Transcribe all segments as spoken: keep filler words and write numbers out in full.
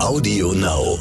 Audio Now.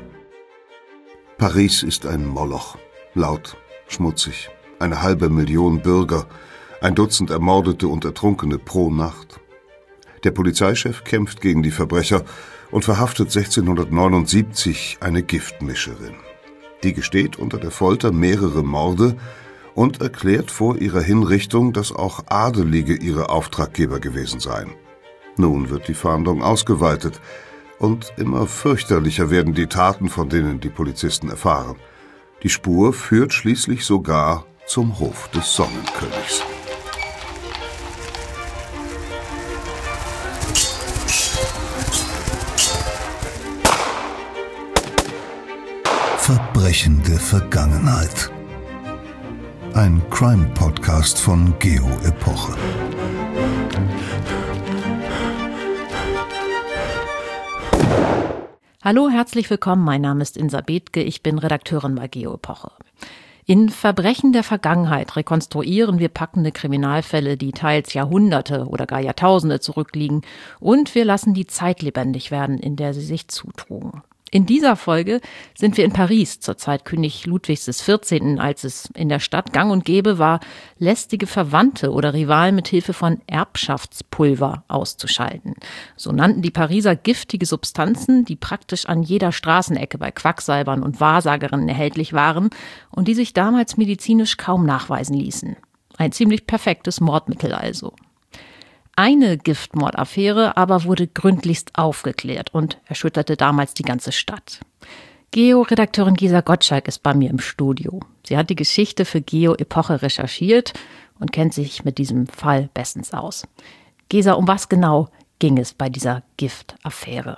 Paris ist ein Moloch. Laut, schmutzig. Eine halbe Million Bürger, ein Dutzend Ermordete und Ertrunkene pro Nacht. Der Polizeichef kämpft gegen die Verbrecher und verhaftet sechzehnhundertneunundsiebzig eine Giftmischerin. Die gesteht unter der Folter mehrere Morde und erklärt vor ihrer Hinrichtung, dass auch Adelige ihre Auftraggeber gewesen seien. Nun wird die Fahndung ausgeweitet und immer fürchterlicher werden die Taten, von denen die Polizisten erfahren. Die Spur führt schließlich sogar zum Hof des Sonnenkönigs. Verbrechen der Vergangenheit. Ein Crime-Podcast von Geo Epoche. Hallo, herzlich willkommen. Mein Name ist Insa Bethke. Ich bin Redakteurin bei Geo Epoche. In Verbrechen der Vergangenheit rekonstruieren wir packende Kriminalfälle, die teils Jahrhunderte oder gar Jahrtausende zurückliegen, und wir lassen die Zeit lebendig werden, in der sie sich zutrugen. In dieser Folge sind wir in Paris zur Zeit König Ludwigs des vierzehnten, als es in der Stadt gang und gäbe war, lästige Verwandte oder Rivalen mit Hilfe von Erbschaftspulver auszuschalten. So nannten die Pariser giftige Substanzen, die praktisch an jeder Straßenecke bei Quacksalbern und Wahrsagerinnen erhältlich waren und die sich damals medizinisch kaum nachweisen ließen. Ein ziemlich perfektes Mordmittel also. Eine Giftmordaffäre aber wurde gründlichst aufgeklärt und erschütterte damals die ganze Stadt. Geo-Redakteurin Gesa Gottschalk ist bei mir im Studio. Sie hat die Geschichte für Geo Epoche recherchiert und kennt sich mit diesem Fall bestens aus. Gesa, um was genau ging es bei dieser Giftaffäre?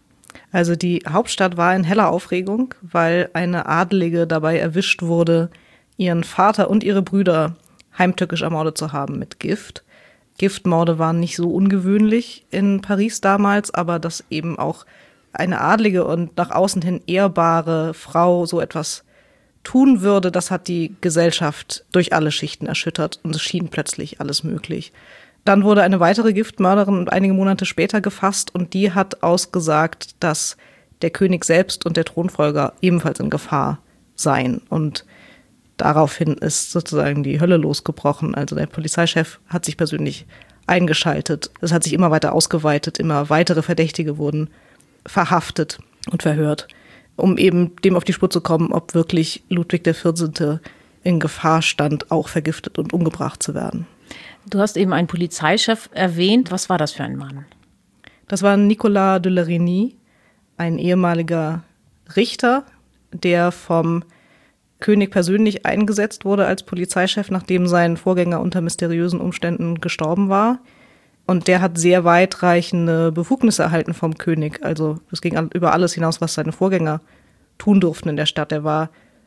Also die Hauptstadt war in heller Aufregung, weil eine Adelige dabei erwischt wurde, ihren Vater und ihre Brüder heimtückisch ermordet zu haben mit Gift. Giftmorde waren nicht so ungewöhnlich in Paris damals, aber dass eben auch eine adlige und nach außen hin ehrbare Frau so etwas tun würde, das hat die Gesellschaft durch alle Schichten erschüttert und es schien plötzlich alles möglich. Dann wurde eine weitere Giftmörderin einige Monate später gefasst und die hat ausgesagt, dass der König selbst und der Thronfolger ebenfalls in Gefahr seien. Und daraufhin ist sozusagen die Hölle losgebrochen. Also der Polizeichef hat sich persönlich eingeschaltet. Es hat sich immer weiter ausgeweitet, immer weitere Verdächtige wurden verhaftet und verhört, um eben dem auf die Spur zu kommen, ob wirklich Ludwig der vierzehnte in Gefahr stand, auch vergiftet und umgebracht zu werden. Du hast eben einen Polizeichef erwähnt. Was war das für ein Mann? Das war Nicolas de la Reynie, ein ehemaliger Richter, der vom König persönlich eingesetzt wurde als Polizeichef, nachdem sein Vorgänger unter mysteriösen Umständen gestorben war. Und der hat sehr weitreichende Befugnisse erhalten vom König. Also es ging über alles hinaus, was seine Vorgänger tun durften in der Stadt. Er war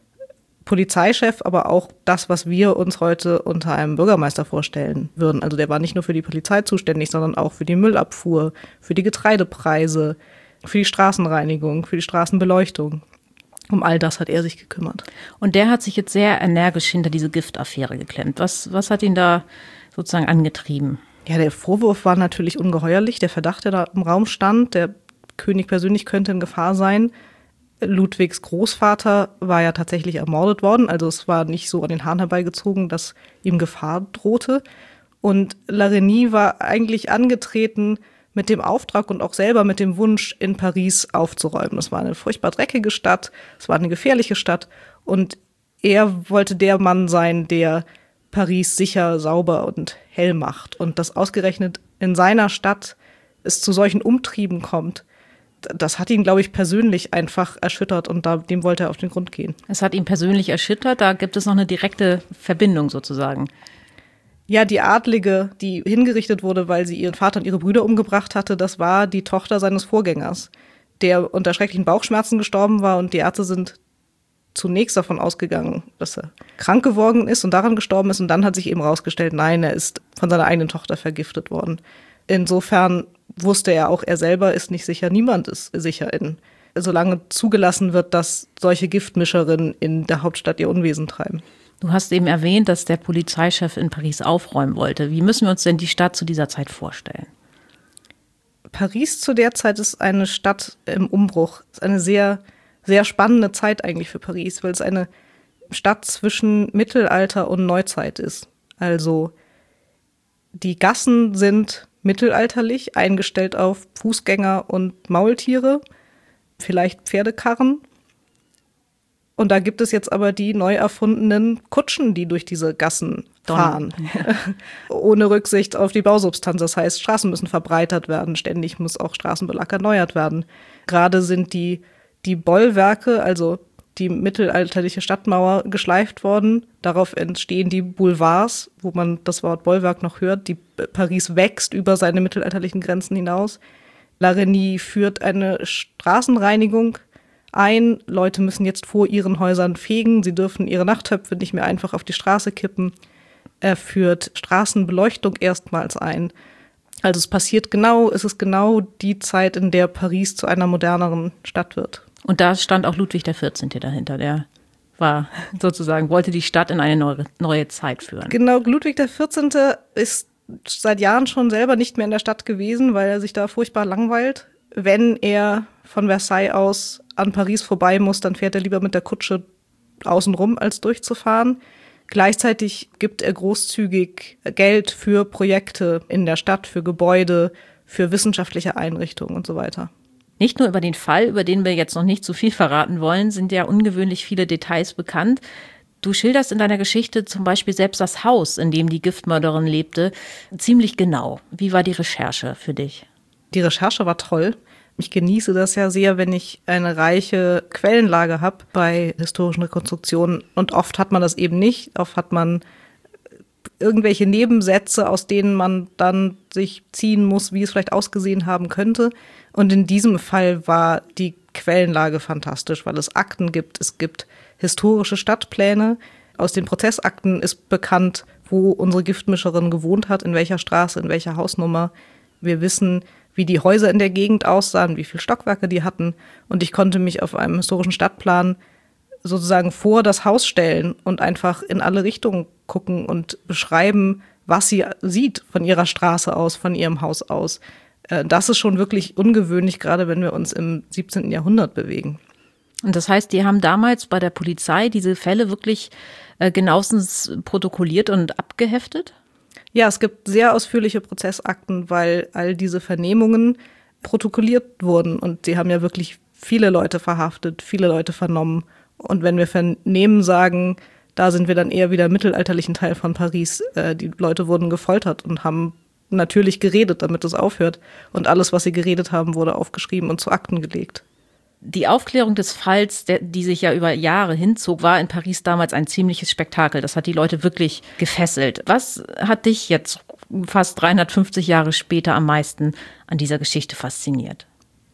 Polizeichef, aber auch das, was wir uns heute unter einem Bürgermeister vorstellen würden. Also der war nicht nur für die Polizei zuständig, sondern auch für die Müllabfuhr, für die Getreidepreise, für die Straßenreinigung, für die Straßenbeleuchtung. Um all das hat er sich gekümmert. Und der hat sich jetzt sehr energisch hinter diese Giftaffäre geklemmt. Was, was hat ihn da sozusagen angetrieben? Ja, der Vorwurf war natürlich ungeheuerlich. Der Verdacht, der da im Raum stand, der König persönlich könnte in Gefahr sein. Ludwigs Großvater war ja tatsächlich ermordet worden. Also es war nicht so an den Haaren herbeigezogen, dass ihm Gefahr drohte. Und la Reynie war eigentlich angetreten mit dem Auftrag und auch selber mit dem Wunsch, in Paris aufzuräumen. Es war eine furchtbar dreckige Stadt, es war eine gefährliche Stadt und er wollte der Mann sein, der Paris sicher, sauber und hell macht. Und dass ausgerechnet in seiner Stadt es zu solchen Umtrieben kommt, das hat ihn, glaube ich, persönlich einfach erschüttert und da, dem wollte er auf den Grund gehen. Es hat ihn persönlich erschüttert, da gibt es noch eine direkte Verbindung sozusagen. Ja, die Adlige, die hingerichtet wurde, weil sie ihren Vater und ihre Brüder umgebracht hatte, das war die Tochter seines Vorgängers, der unter schrecklichen Bauchschmerzen gestorben war und die Ärzte sind zunächst davon ausgegangen, dass er krank geworden ist und daran gestorben ist und dann hat sich eben rausgestellt, nein, er ist von seiner eigenen Tochter vergiftet worden. Insofern wusste er auch, er selber ist nicht sicher, niemand ist sicher, in, solange zugelassen wird, dass solche Giftmischerinnen in der Hauptstadt ihr Unwesen treiben. Du hast eben erwähnt, dass der Polizeichef in Paris aufräumen wollte. Wie müssen wir uns denn die Stadt zu dieser Zeit vorstellen? Paris zu der Zeit ist eine Stadt im Umbruch. Es ist eine sehr, sehr spannende Zeit eigentlich für Paris, weil es eine Stadt zwischen Mittelalter und Neuzeit ist. Also die Gassen sind mittelalterlich, eingestellt auf Fußgänger und Maultiere, vielleicht Pferdekarren. Und da gibt es jetzt aber die neu erfundenen Kutschen, die durch diese Gassen fahren. Ohne Rücksicht auf die Bausubstanz. Das heißt, Straßen müssen verbreitert werden. Ständig muss auch Straßenbelag erneuert werden. Gerade sind die, die Bollwerke, also die mittelalterliche Stadtmauer, geschleift worden. Darauf entstehen die Boulevards, wo man das Wort Bollwerk noch hört. Die Paris wächst über seine mittelalterlichen Grenzen hinaus. La Reynie führt eine Straßenreinigung ein. Leute müssen jetzt vor ihren Häusern fegen. Sie dürfen ihre Nachttöpfe nicht mehr einfach auf die Straße kippen. Er führt Straßenbeleuchtung erstmals ein. Also es passiert genau, es ist genau die Zeit, in der Paris zu einer moderneren Stadt wird. Und da stand auch Ludwig der Vierzehnte dahinter, der war sozusagen, wollte die Stadt in eine neue, neue Zeit führen. Genau, Ludwig der Vierzehnte ist seit Jahren schon selber nicht mehr in der Stadt gewesen, weil er sich da furchtbar langweilt. Wenn er von Versailles aus an Paris vorbei muss, dann fährt er lieber mit der Kutsche außenrum, als durchzufahren. Gleichzeitig gibt er großzügig Geld für Projekte in der Stadt, für Gebäude, für wissenschaftliche Einrichtungen und so weiter. Nicht nur über den Fall, über den wir jetzt noch nicht zu viel verraten wollen, sind ja ungewöhnlich viele Details bekannt. Du schilderst in deiner Geschichte zum Beispiel selbst das Haus, in dem die Giftmörderin lebte, ziemlich genau. Wie war die Recherche für dich? Die Recherche war toll. Ich genieße das ja sehr, wenn ich eine reiche Quellenlage habe bei historischen Rekonstruktionen. Und oft hat man das eben nicht. Oft hat man irgendwelche Nebensätze, aus denen man dann sich ziehen muss, wie es vielleicht ausgesehen haben könnte. Und in diesem Fall war die Quellenlage fantastisch, weil es Akten gibt. Es gibt historische Stadtpläne. Aus den Prozessakten ist bekannt, wo unsere Giftmischerin gewohnt hat, in welcher Straße, in welcher Hausnummer. Wir wissen, wie die Häuser in der Gegend aussahen, wie viele Stockwerke die hatten. Und ich konnte mich auf einem historischen Stadtplan sozusagen vor das Haus stellen und einfach in alle Richtungen gucken und beschreiben, was sie sieht von ihrer Straße aus, von ihrem Haus aus. Das ist schon wirklich ungewöhnlich, gerade wenn wir uns im siebzehnten Jahrhundert bewegen. Und das heißt, die haben damals bei der Polizei diese Fälle wirklich äh, genauestens protokolliert und abgeheftet? Ja, es gibt sehr ausführliche Prozessakten, weil all diese Vernehmungen protokolliert wurden. Und sie haben ja wirklich viele Leute verhaftet, viele Leute vernommen. Und wenn wir Vernehmen sagen, da sind wir dann eher wieder im mittelalterlichen Teil von Paris. Äh, die Leute wurden gefoltert und haben natürlich geredet, damit es aufhört. Und alles, was sie geredet haben, wurde aufgeschrieben und zu Akten gelegt. Die Aufklärung des Falls, der, die sich ja über Jahre hinzog, war in Paris damals ein ziemliches Spektakel. Das hat die Leute wirklich gefesselt. Was hat dich jetzt fast dreihundertfünfzig Jahre später am meisten an dieser Geschichte fasziniert?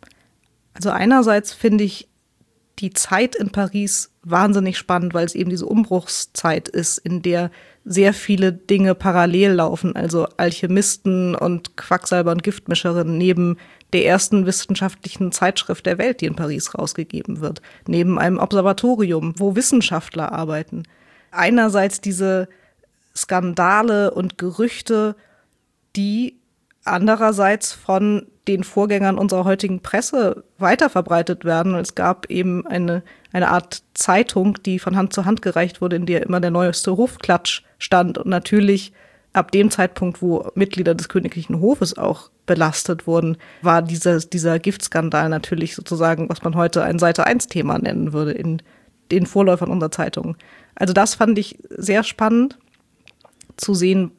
Also einerseits finde ich die Zeit in Paris wahnsinnig spannend, weil es eben diese Umbruchszeit ist, in der sehr viele Dinge parallel laufen, also Alchemisten und Quacksalber und Giftmischerinnen neben der ersten wissenschaftlichen Zeitschrift der Welt, die in Paris rausgegeben wird, neben einem Observatorium, wo Wissenschaftler arbeiten. Einerseits diese Skandale und Gerüchte, die andererseits von den Vorgängern unserer heutigen Presse weiterverbreitet werden. Es gab eben eine, eine Art Zeitung, die von Hand zu Hand gereicht wurde, in der immer der neueste Hofklatsch stand. Und natürlich ab dem Zeitpunkt, wo Mitglieder des königlichen Hofes auch belastet wurden, war dieser, dieser Giftskandal natürlich sozusagen, was man heute ein Seite eins Thema nennen würde in den Vorläufern unserer Zeitung. Also das fand ich sehr spannend zu sehen,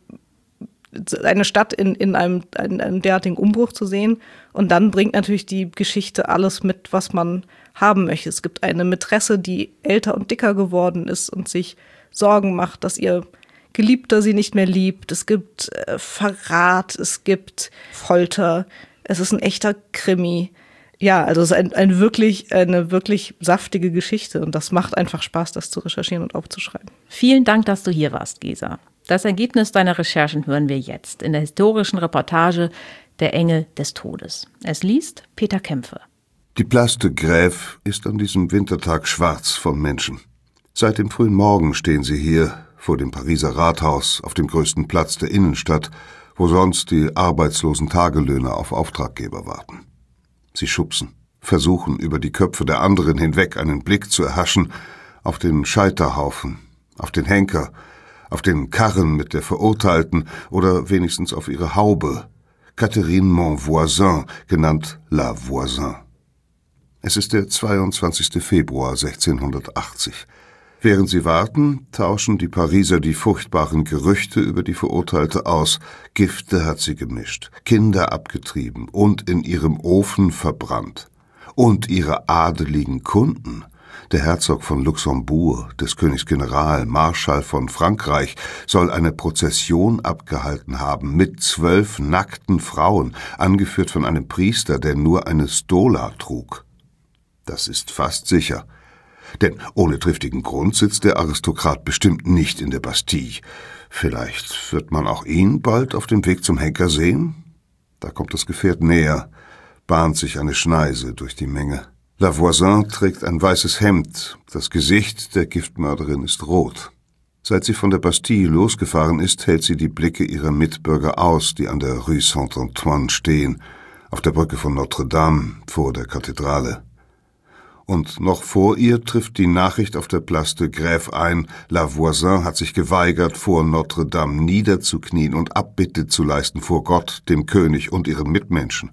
eine Stadt in, in einem, in einem derartigen Umbruch zu sehen. Und dann bringt natürlich die Geschichte alles mit, was man haben möchte. Es gibt eine Mätresse, die älter und dicker geworden ist und sich Sorgen macht, dass ihr Geliebter sie nicht mehr liebt. Es gibt äh, Verrat, es gibt Folter. Es ist ein echter Krimi. Ja, also es ist ein, ein wirklich, eine wirklich saftige Geschichte. Und das macht einfach Spaß, das zu recherchieren und aufzuschreiben. Vielen Dank, dass du hier warst, Gesa. Das Ergebnis deiner Recherchen hören wir jetzt in der historischen Reportage Der Engel des Todes. Es liest Peter Kämpfe. Die Place de Grève ist an diesem Wintertag schwarz von Menschen. Seit dem frühen Morgen stehen sie hier vor dem Pariser Rathaus auf dem größten Platz der Innenstadt, wo sonst die arbeitslosen Tagelöhner auf Auftraggeber warten. Sie schubsen, versuchen über die Köpfe der anderen hinweg einen Blick zu erhaschen auf den Scheiterhaufen, auf den Henker, auf den Karren mit der Verurteilten oder wenigstens auf ihre Haube, Catherine Monvoisin, genannt La Voisin. Es ist der zweiundzwanzigste Februar sechzehnhundertachtzig. Während sie warten, tauschen die Pariser die furchtbaren Gerüchte über die Verurteilte aus. Gifte hat sie gemischt, Kinder abgetrieben und in ihrem Ofen verbrannt. Und ihre adeligen Kunden, der Herzog von Luxemburg, des Königs General, Marschall von Frankreich, soll eine Prozession abgehalten haben mit zwölf nackten Frauen, angeführt von einem Priester, der nur eine Stola trug. Das ist fast sicher. Denn ohne triftigen Grund sitzt der Aristokrat bestimmt nicht in der Bastille. Vielleicht wird man auch ihn bald auf dem Weg zum Henker sehen? Da kommt das Gefährt näher, bahnt sich eine Schneise durch die Menge. La Voisin trägt ein weißes Hemd, das Gesicht der Giftmörderin ist rot. Seit sie von der Bastille losgefahren ist, hält sie die Blicke ihrer Mitbürger aus, die an der Rue Saint-Antoine stehen, auf der Brücke von Notre-Dame vor der Kathedrale. Und noch vor ihr trifft die Nachricht auf der Place de Grève ein, La Voisin hat sich geweigert, vor Notre-Dame niederzuknien und Abbitte zu leisten vor Gott, dem König und ihren Mitmenschen.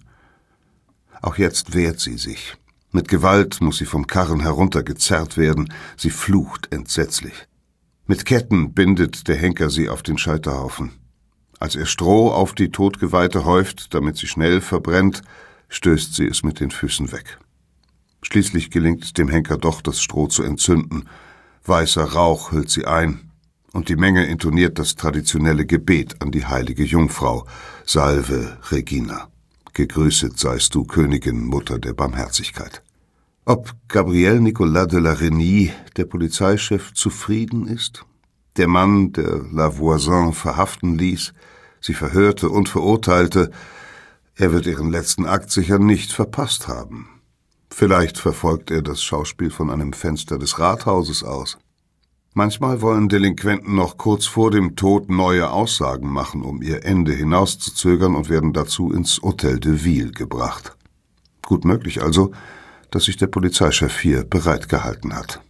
Auch jetzt wehrt sie sich. Mit Gewalt muss sie vom Karren heruntergezerrt werden, sie flucht entsetzlich. Mit Ketten bindet der Henker sie auf den Scheiterhaufen. Als er Stroh auf die Todgeweihte häuft, damit sie schnell verbrennt, stößt sie es mit den Füßen weg. Schließlich gelingt es dem Henker doch, das Stroh zu entzünden. Weißer Rauch hüllt sie ein, und die Menge intoniert das traditionelle Gebet an die heilige Jungfrau. Salve, Regina. Gegrüßet seist du, Königin, Mutter der Barmherzigkeit. Ob Gabriel Nicolas de la Reynie, der Polizeichef, zufrieden ist? Der Mann, der La Voisin verhaften ließ, sie verhörte und verurteilte, er wird ihren letzten Akt sicher nicht verpasst haben. Vielleicht verfolgt er das Schauspiel von einem Fenster des Rathauses aus. Manchmal wollen Delinquenten noch kurz vor dem Tod neue Aussagen machen, um ihr Ende hinauszuzögern und werden dazu ins Hôtel de Ville gebracht. Gut möglich also, dass sich der Polizeichef hier bereit gehalten hat.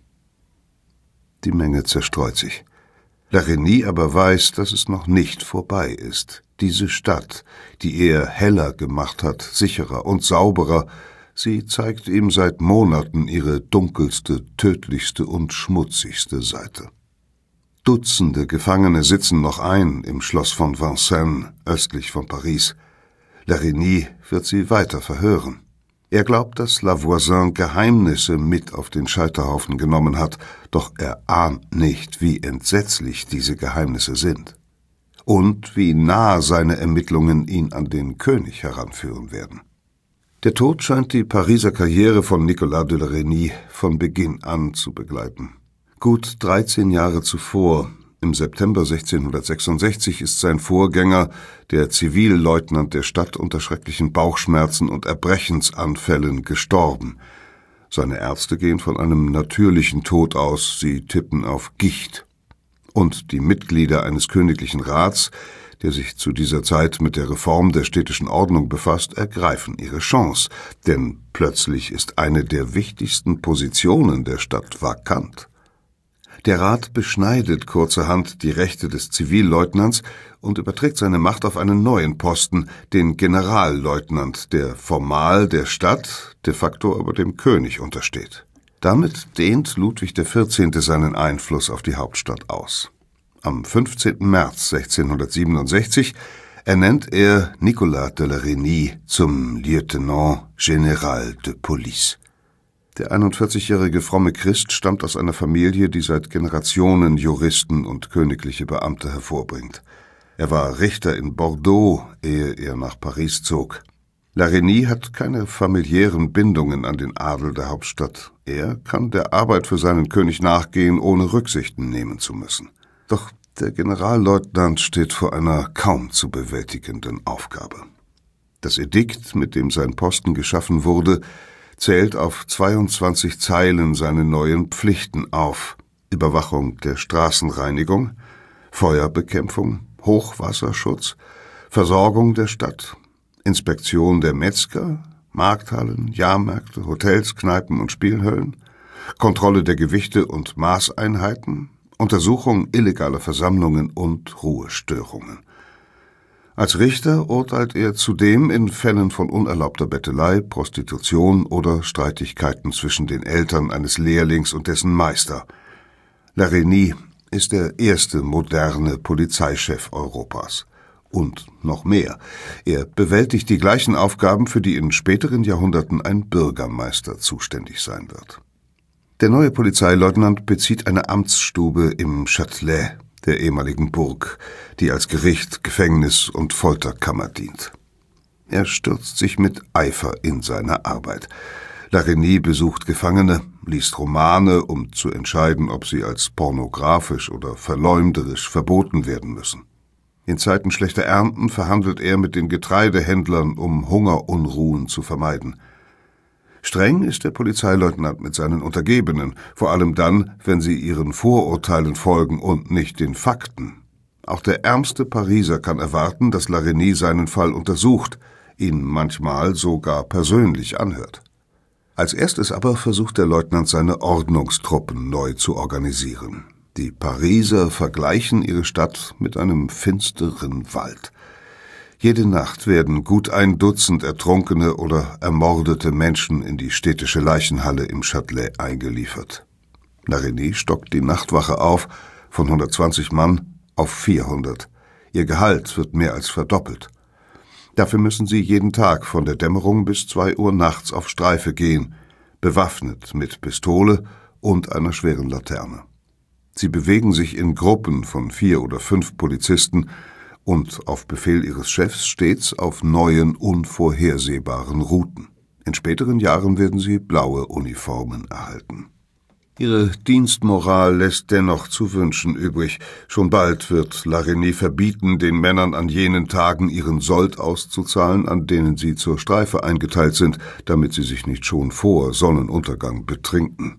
Die Menge zerstreut sich. La Reynie aber weiß, dass es noch nicht vorbei ist. Diese Stadt, die er heller gemacht hat, sicherer und sauberer, sie zeigt ihm seit Monaten ihre dunkelste, tödlichste und schmutzigste Seite. Dutzende Gefangene sitzen noch ein im Schloss von Vincennes, östlich von Paris. La Reynie wird sie weiter verhören. Er glaubt, dass La Voisin Geheimnisse mit auf den Scheiterhaufen genommen hat, doch er ahnt nicht, wie entsetzlich diese Geheimnisse sind. Und wie nah seine Ermittlungen ihn an den König heranführen werden. Der Tod scheint die Pariser Karriere von Nicolas de la Reynie von Beginn an zu begleiten. Gut dreizehn Jahre zuvor, im September sechzehnhundertsechsundsechzig, ist sein Vorgänger, der Zivilleutnant der Stadt, unter schrecklichen Bauchschmerzen und Erbrechensanfällen gestorben. Seine Ärzte gehen von einem natürlichen Tod aus, sie tippen auf Gicht. Und die Mitglieder eines königlichen Rats, der sich zu dieser Zeit mit der Reform der städtischen Ordnung befasst, ergreifen ihre Chance, denn plötzlich ist eine der wichtigsten Positionen der Stadt vakant. Der Rat beschneidet kurzerhand die Rechte des Zivilleutnants und überträgt seine Macht auf einen neuen Posten, den Generalleutnant, der formal der Stadt, de facto aber dem König untersteht. Damit dehnt Ludwig der Vierzehnte seinen Einfluss auf die Hauptstadt aus. Am fünfzehnten März sechzehnhundertsiebenundsechzig ernennt er Nicolas de la Reynie zum Lieutenant Général de Police. Der einundvierzigjährige fromme Christ stammt aus einer Familie, die seit Generationen Juristen und königliche Beamte hervorbringt. Er war Richter in Bordeaux, ehe er nach Paris zog. La Reynie hat keine familiären Bindungen an den Adel der Hauptstadt. Er kann der Arbeit für seinen König nachgehen, ohne Rücksichten nehmen zu müssen. Doch der Generalleutnant steht vor einer kaum zu bewältigenden Aufgabe. Das Edikt, mit dem sein Posten geschaffen wurde, zählt auf zweiundzwanzig Zeilen seine neuen Pflichten auf: Überwachung der Straßenreinigung, Feuerbekämpfung, Hochwasserschutz, Versorgung der Stadt, Inspektion der Metzger, Markthallen, Jahrmärkte, Hotels, Kneipen und Spielhöllen, Kontrolle der Gewichte und Maßeinheiten, Untersuchung illegaler Versammlungen und Ruhestörungen. Als Richter urteilt er zudem in Fällen von unerlaubter Bettelei, Prostitution oder Streitigkeiten zwischen den Eltern eines Lehrlings und dessen Meister. Larigny ist der erste moderne Polizeichef Europas. Und noch mehr. Er bewältigt die gleichen Aufgaben, für die in späteren Jahrhunderten ein Bürgermeister zuständig sein wird. Der neue Polizeileutnant bezieht eine Amtsstube im Châtelet, der ehemaligen Burg, die als Gericht, Gefängnis und Folterkammer dient. Er stürzt sich mit Eifer in seine Arbeit. Larigny besucht Gefangene, liest Romane, um zu entscheiden, ob sie als pornografisch oder verleumderisch verboten werden müssen. In Zeiten schlechter Ernten verhandelt er mit den Getreidehändlern, um Hungerunruhen zu vermeiden. Streng ist der Polizeileutnant mit seinen Untergebenen, vor allem dann, wenn sie ihren Vorurteilen folgen und nicht den Fakten. Auch der ärmste Pariser kann erwarten, dass Larigny seinen Fall untersucht, ihn manchmal sogar persönlich anhört. Als erstes aber versucht der Leutnant, seine Ordnungstruppen neu zu organisieren. Die Pariser vergleichen ihre Stadt mit einem finsteren Wald. Jede Nacht werden gut ein Dutzend ertrunkene oder ermordete Menschen in die städtische Leichenhalle im Châtelet eingeliefert. Larigny stockt die Nachtwache auf von hundertzwanzig Mann auf vierhundert. Ihr Gehalt wird mehr als verdoppelt. Dafür müssen sie jeden Tag von der Dämmerung bis zwei Uhr nachts auf Streife gehen, bewaffnet mit Pistole und einer schweren Laterne. Sie bewegen sich in Gruppen von vier oder fünf Polizisten und auf Befehl ihres Chefs stets auf neuen, unvorhersehbaren Routen. In späteren Jahren werden sie blaue Uniformen erhalten. Ihre Dienstmoral lässt dennoch zu wünschen übrig. Schon bald wird Larigny verbieten, den Männern an jenen Tagen ihren Sold auszuzahlen, an denen sie zur Streife eingeteilt sind, damit sie sich nicht schon vor Sonnenuntergang betrinken.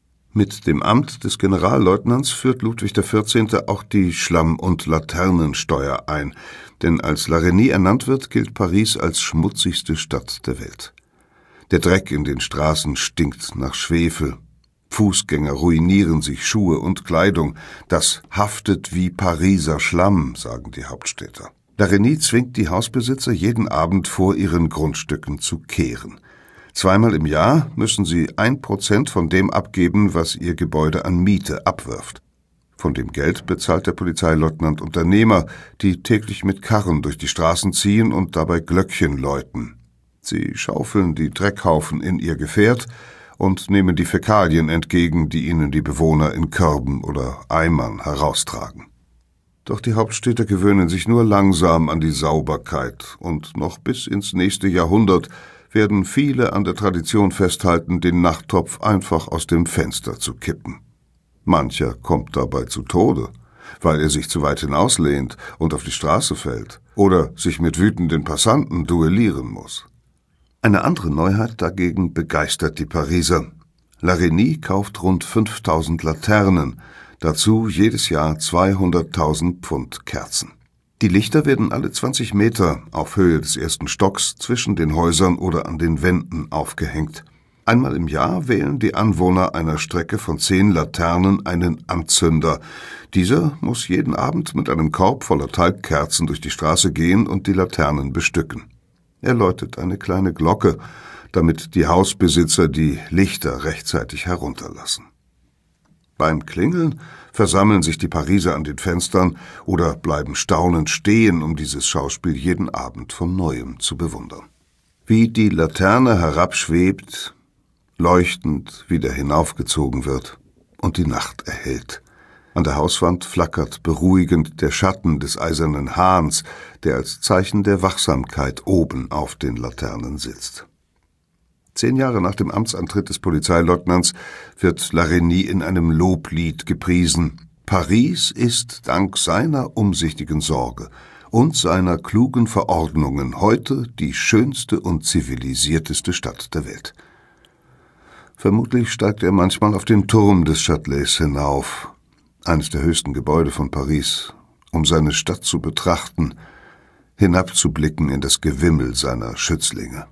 Mit dem Amt des Generalleutnants führt Ludwig der vierzehnte auch die Schlamm- und Laternensteuer ein, denn als Larigny ernannt wird, gilt Paris als schmutzigste Stadt der Welt. Der Dreck in den Straßen stinkt nach Schwefel. Fußgänger ruinieren sich Schuhe und Kleidung. Das haftet wie Pariser Schlamm, sagen die Hauptstädter. Larigny zwingt die Hausbesitzer, jeden Abend vor ihren Grundstücken zu kehren. Zweimal im Jahr müssen sie ein Prozent von dem abgeben, was ihr Gebäude an Miete abwirft. Von dem Geld bezahlt der Polizeileutnant Unternehmer, die täglich mit Karren durch die Straßen ziehen und dabei Glöckchen läuten. Sie schaufeln die Dreckhaufen in ihr Gefährt und nehmen die Fäkalien entgegen, die ihnen die Bewohner in Körben oder Eimern heraustragen. Doch die Hauptstädter gewöhnen sich nur langsam an die Sauberkeit und noch bis ins nächste Jahrhundert werden viele an der Tradition festhalten, den Nachttopf einfach aus dem Fenster zu kippen. Mancher kommt dabei zu Tode, weil er sich zu weit hinauslehnt und auf die Straße fällt oder sich mit wütenden Passanten duellieren muss. Eine andere Neuheit dagegen begeistert die Pariser. Larigny kauft rund fünftausend Laternen, dazu jedes Jahr zweihunderttausend Pfund Kerzen. Die Lichter werden alle zwanzig Meter auf Höhe des ersten Stocks zwischen den Häusern oder an den Wänden aufgehängt. Einmal im Jahr wählen die Anwohner einer Strecke von zehn Laternen einen Anzünder. Dieser muss jeden Abend mit einem Korb voller Talgkerzen durch die Straße gehen und die Laternen bestücken. Er läutet eine kleine Glocke, damit die Hausbesitzer die Lichter rechtzeitig herunterlassen. Beim Klingeln versammeln sich die Pariser an den Fenstern oder bleiben staunend stehen, um dieses Schauspiel jeden Abend von Neuem zu bewundern. Wie die Laterne herabschwebt, leuchtend wieder hinaufgezogen wird und die Nacht erhellt. An der Hauswand flackert beruhigend der Schatten des eisernen Hahns, der als Zeichen der Wachsamkeit oben auf den Laternen sitzt. Zehn Jahre nach dem Amtsantritt des Polizeileutnants wird Larigny in einem Loblied gepriesen. Paris ist dank seiner umsichtigen Sorge und seiner klugen Verordnungen heute die schönste und zivilisierteste Stadt der Welt. Vermutlich steigt er manchmal auf den Turm des Châtelets hinauf, eines der höchsten Gebäude von Paris, um seine Stadt zu betrachten, hinabzublicken in das Gewimmel seiner Schützlinge.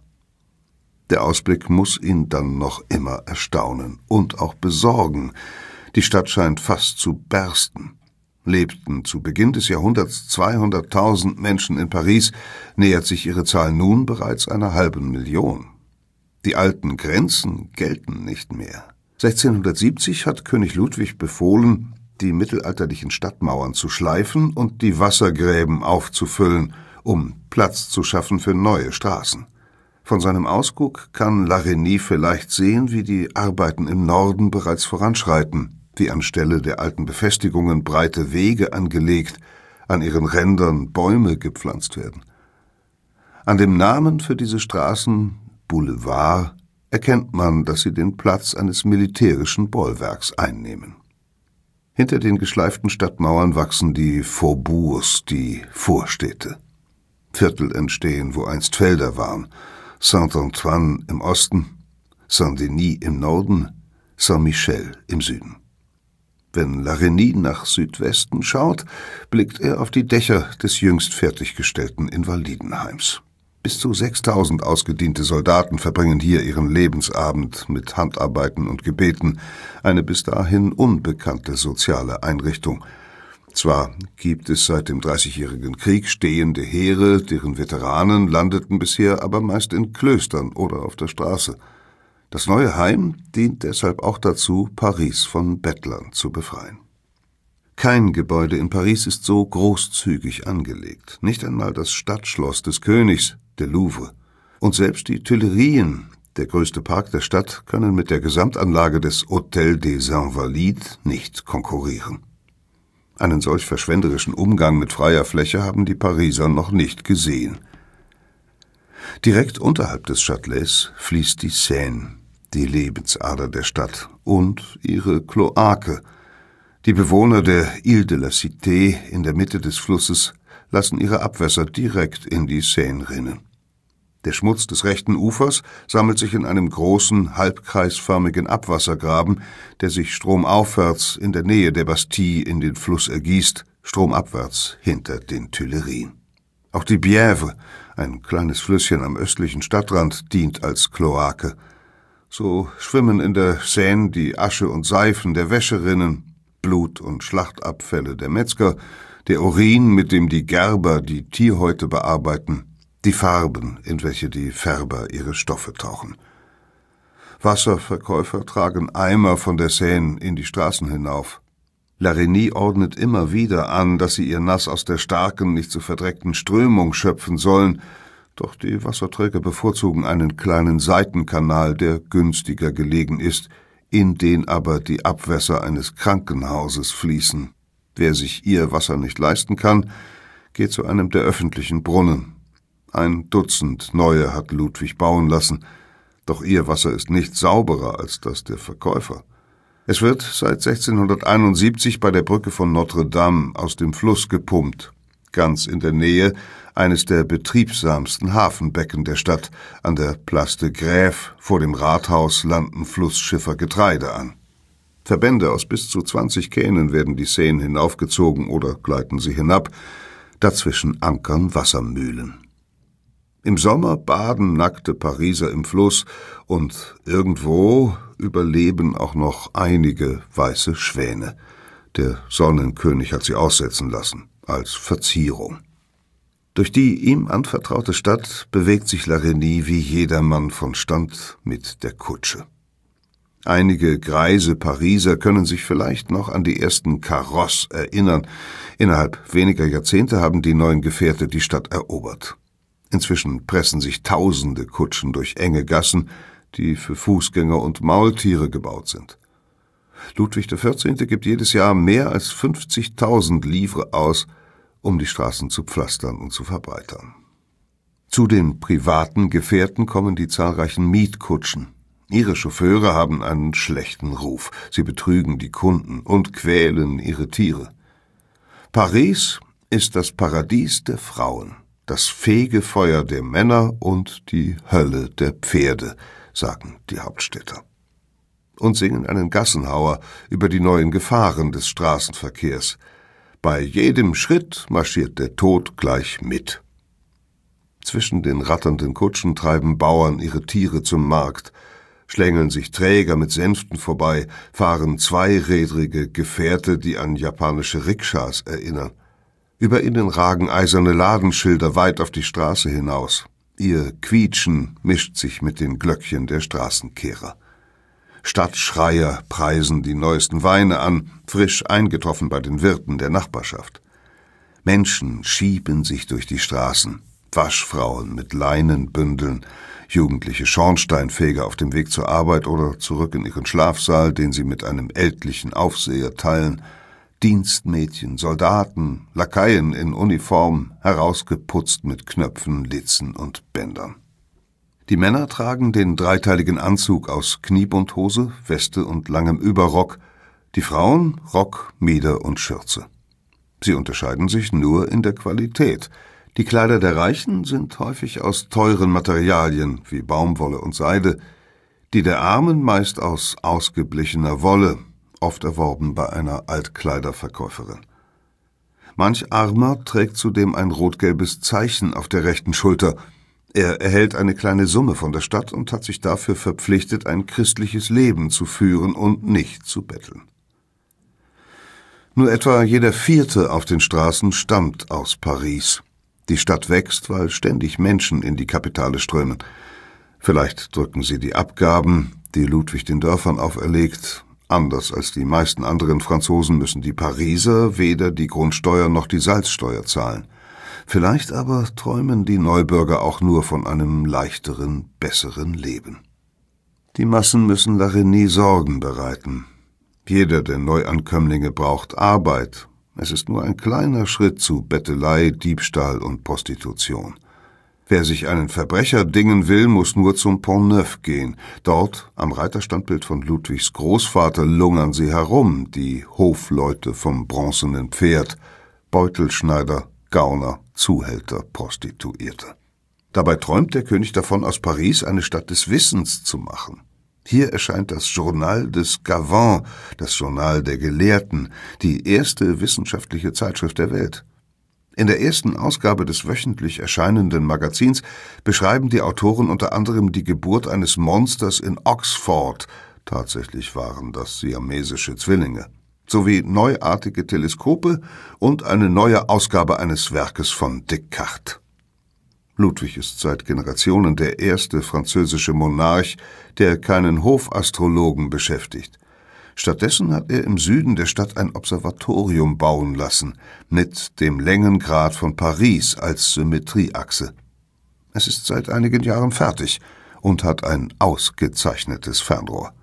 Der Ausblick muss ihn dann noch immer erstaunen und auch besorgen. Die Stadt scheint fast zu bersten. Lebten zu Beginn des Jahrhunderts zweihunderttausend Menschen in Paris, nähert sich ihre Zahl nun bereits einer halben Million. Die alten Grenzen gelten nicht mehr. sechzehnhundertsiebzig hat König Ludwig befohlen, die mittelalterlichen Stadtmauern zu schleifen und die Wassergräben aufzufüllen, um Platz zu schaffen für neue Straßen. Von seinem Ausguck kann La Reynie vielleicht sehen, wie die Arbeiten im Norden bereits voranschreiten, wie anstelle der alten Befestigungen breite Wege angelegt, an ihren Rändern Bäume gepflanzt werden. An dem Namen für diese Straßen, Boulevard, erkennt man, dass sie den Platz eines militärischen Bollwerks einnehmen. Hinter den geschleiften Stadtmauern wachsen die Faubourgs, die Vorstädte. Viertel entstehen, wo einst Felder waren. Saint-Antoine im Osten, Saint-Denis im Norden, Saint-Michel im Süden. Wenn La Reynie nach Südwesten schaut, blickt er auf die Dächer des jüngst fertiggestellten Invalidenheims. Bis zu sechstausend ausgediente Soldaten verbringen hier ihren Lebensabend mit Handarbeiten und Gebeten, eine bis dahin unbekannte soziale Einrichtung. Zwar gibt es seit dem Dreißigjährigen Krieg stehende Heere, deren Veteranen landeten bisher aber meist in Klöstern oder auf der Straße. Das neue Heim dient deshalb auch dazu, Paris von Bettlern zu befreien. Kein Gebäude in Paris ist so großzügig angelegt, nicht einmal das Stadtschloss des Königs, der Louvre. Und selbst die Tuilerien, der größte Park der Stadt, können mit der Gesamtanlage des Hôtel des Invalides nicht konkurrieren. Einen solch verschwenderischen Umgang mit freier Fläche haben die Pariser noch nicht gesehen. Direkt unterhalb des Châtelets fließt die Seine, die Lebensader der Stadt, und ihre Kloake. Die Bewohner der Ile de la Cité in der Mitte des Flusses lassen ihre Abwässer direkt in die Seine rinnen. Der Schmutz des rechten Ufers sammelt sich in einem großen, halbkreisförmigen Abwassergraben, der sich stromaufwärts in der Nähe der Bastille in den Fluss ergießt, stromabwärts hinter den Tuilerien. Auch die Bièvre, ein kleines Flüsschen am östlichen Stadtrand, dient als Kloake. So schwimmen in der Seine die Asche und Seifen der Wäscherinnen, Blut- und Schlachtabfälle der Metzger, der Urin, mit dem die Gerber die Tierhäute bearbeiten, die Farben, in welche die Färber ihre Stoffe tauchen. Wasserverkäufer tragen Eimer von der Seine in die Straßen hinauf. La Reynie ordnet immer wieder an, dass sie ihr Nass aus der starken, nicht zu verdreckten Strömung schöpfen sollen, doch die Wasserträger bevorzugen einen kleinen Seitenkanal, der günstiger gelegen ist, in den aber die Abwässer eines Krankenhauses fließen. Wer sich ihr Wasser nicht leisten kann, geht zu einem der öffentlichen Brunnen. Ein Dutzend neue hat Ludwig bauen lassen, doch ihr Wasser ist nicht sauberer als das der Verkäufer. Es wird seit sechzehnhunderteinundsiebzig bei der Brücke von Notre-Dame aus dem Fluss gepumpt, ganz in der Nähe eines der betriebsamsten Hafenbecken der Stadt. An der Place de Grève vor dem Rathaus landen Flussschiffer Getreide an. Verbände aus bis zu zwanzig Kähnen werden die Seine hinaufgezogen oder gleiten sie hinab, dazwischen ankern Wassermühlen. Im Sommer baden nackte Pariser im Fluss und irgendwo überleben auch noch einige weiße Schwäne. Der Sonnenkönig hat sie aussetzen lassen, als Verzierung. Durch die ihm anvertraute Stadt bewegt sich La Reynie wie jedermann von Stand mit der Kutsche. Einige greise Pariser können sich vielleicht noch an die ersten Karosses erinnern. Innerhalb weniger Jahrzehnte haben die neuen Gefährte die Stadt erobert. Inzwischen pressen sich tausende Kutschen durch enge Gassen, die für Fußgänger und Maultiere gebaut sind. Ludwig der Vierzehnte gibt jedes Jahr mehr als fünfzigtausend Livres aus, um die Straßen zu pflastern und zu verbreitern. Zu den privaten Gefährten kommen die zahlreichen Mietkutschen. Ihre Chauffeure haben einen schlechten Ruf. Sie betrügen die Kunden und quälen ihre Tiere. Paris ist das Paradies der Frauen, das Fegefeuer der Männer und die Hölle der Pferde, sagen die Hauptstädter. Und singen einen Gassenhauer über die neuen Gefahren des Straßenverkehrs. Bei jedem Schritt marschiert der Tod gleich mit. Zwischen den ratternden Kutschen treiben Bauern ihre Tiere zum Markt, schlängeln sich Träger mit Sänften vorbei, fahren zweirädrige Gefährte, die an japanische Rikschas erinnern. Über ihnen ragen eiserne Ladenschilder weit auf die Straße hinaus. Ihr Quietschen mischt sich mit den Glöckchen der Straßenkehrer. Stadtschreier preisen die neuesten Weine an, frisch eingetroffen bei den Wirten der Nachbarschaft. Menschen schieben sich durch die Straßen, Waschfrauen mit Leinenbündeln, jugendliche Schornsteinfeger auf dem Weg zur Arbeit oder zurück in ihren Schlafsaal, den sie mit einem ältlichen Aufseher teilen, Dienstmädchen, Soldaten, Lakaien in Uniform, herausgeputzt mit Knöpfen, Litzen und Bändern. Die Männer tragen den dreiteiligen Anzug aus Kniebundhose, Weste und langem Überrock, die Frauen Rock, Mieder und Schürze. Sie unterscheiden sich nur in der Qualität. Die Kleider der Reichen sind häufig aus teuren Materialien wie Baumwolle und Seide, die der Armen meist aus ausgeblichener Wolle, oft erworben bei einer Altkleiderverkäuferin. Manch Armer trägt zudem ein rot-gelbes Zeichen auf der rechten Schulter. Er erhält eine kleine Summe von der Stadt und hat sich dafür verpflichtet, ein christliches Leben zu führen und nicht zu betteln. Nur etwa jeder Vierte auf den Straßen stammt aus Paris. Die Stadt wächst, weil ständig Menschen in die Kapitale strömen. Vielleicht drücken sie die Abgaben, die Ludwig den Dörfern auferlegt. Anders als die meisten anderen Franzosen müssen die Pariser weder die Grundsteuer noch die Salzsteuer zahlen. Vielleicht aber träumen die Neubürger auch nur von einem leichteren, besseren Leben. Die Massen müssen La Reynie Sorgen bereiten. Jeder der Neuankömmlinge braucht Arbeit. Es ist nur ein kleiner Schritt zu Bettelei, Diebstahl und Prostitution. Wer sich einen Verbrecher dingen will, muss nur zum Pont Neuf gehen. Dort, am Reiterstandbild von Ludwigs Großvater, lungern sie herum, die Hofleute vom bronzenen Pferd, Beutelschneider, Gauner, Zuhälter, Prostituierte. Dabei träumt der König davon, aus Paris eine Stadt des Wissens zu machen. Hier erscheint das Journal des Savants, das Journal der Gelehrten, die erste wissenschaftliche Zeitschrift der Welt. In der ersten Ausgabe des wöchentlich erscheinenden Magazins beschreiben die Autoren unter anderem die Geburt eines Monsters in Oxford, tatsächlich waren das siamesische Zwillinge, sowie neuartige Teleskope und eine neue Ausgabe eines Werkes von Descartes. Ludwig ist seit Generationen der erste französische Monarch, der keinen Hofastrologen beschäftigt. Stattdessen hat er im Süden der Stadt ein Observatorium bauen lassen, mit dem Längengrad von Paris als Symmetrieachse. Es ist seit einigen Jahren fertig und hat ein ausgezeichnetes Fernrohr.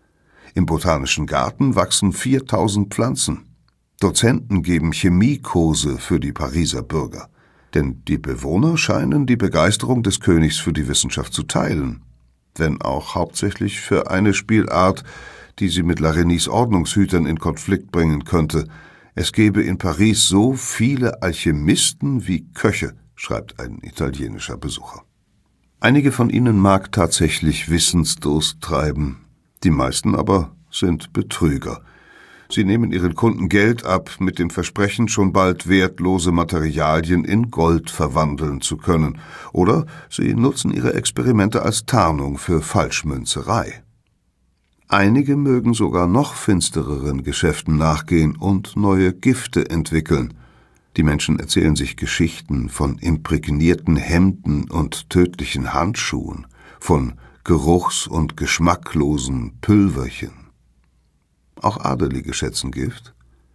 Im Botanischen Garten wachsen viertausend Pflanzen. Dozenten geben Chemiekurse für die Pariser Bürger. Denn die Bewohner scheinen die Begeisterung des Königs für die Wissenschaft zu teilen, wenn auch hauptsächlich für eine Spielart, die sie mit La Reynies Ordnungshütern in Konflikt bringen könnte. Es gebe in Paris so viele Alchemisten wie Köche, schreibt ein italienischer Besucher. Einige von ihnen mag tatsächlich Wissensdurst treiben, die meisten aber sind Betrüger. Sie nehmen ihren Kunden Geld ab, mit dem Versprechen, schon bald wertlose Materialien in Gold verwandeln zu können. Oder sie nutzen ihre Experimente als Tarnung für Falschmünzerei. Einige mögen sogar noch finstereren Geschäften nachgehen und neue Gifte entwickeln. Die Menschen erzählen sich Geschichten von imprägnierten Hemden und tödlichen Handschuhen, von geruchs- und geschmacklosen Pülverchen. Auch Adelige schätzen Gift.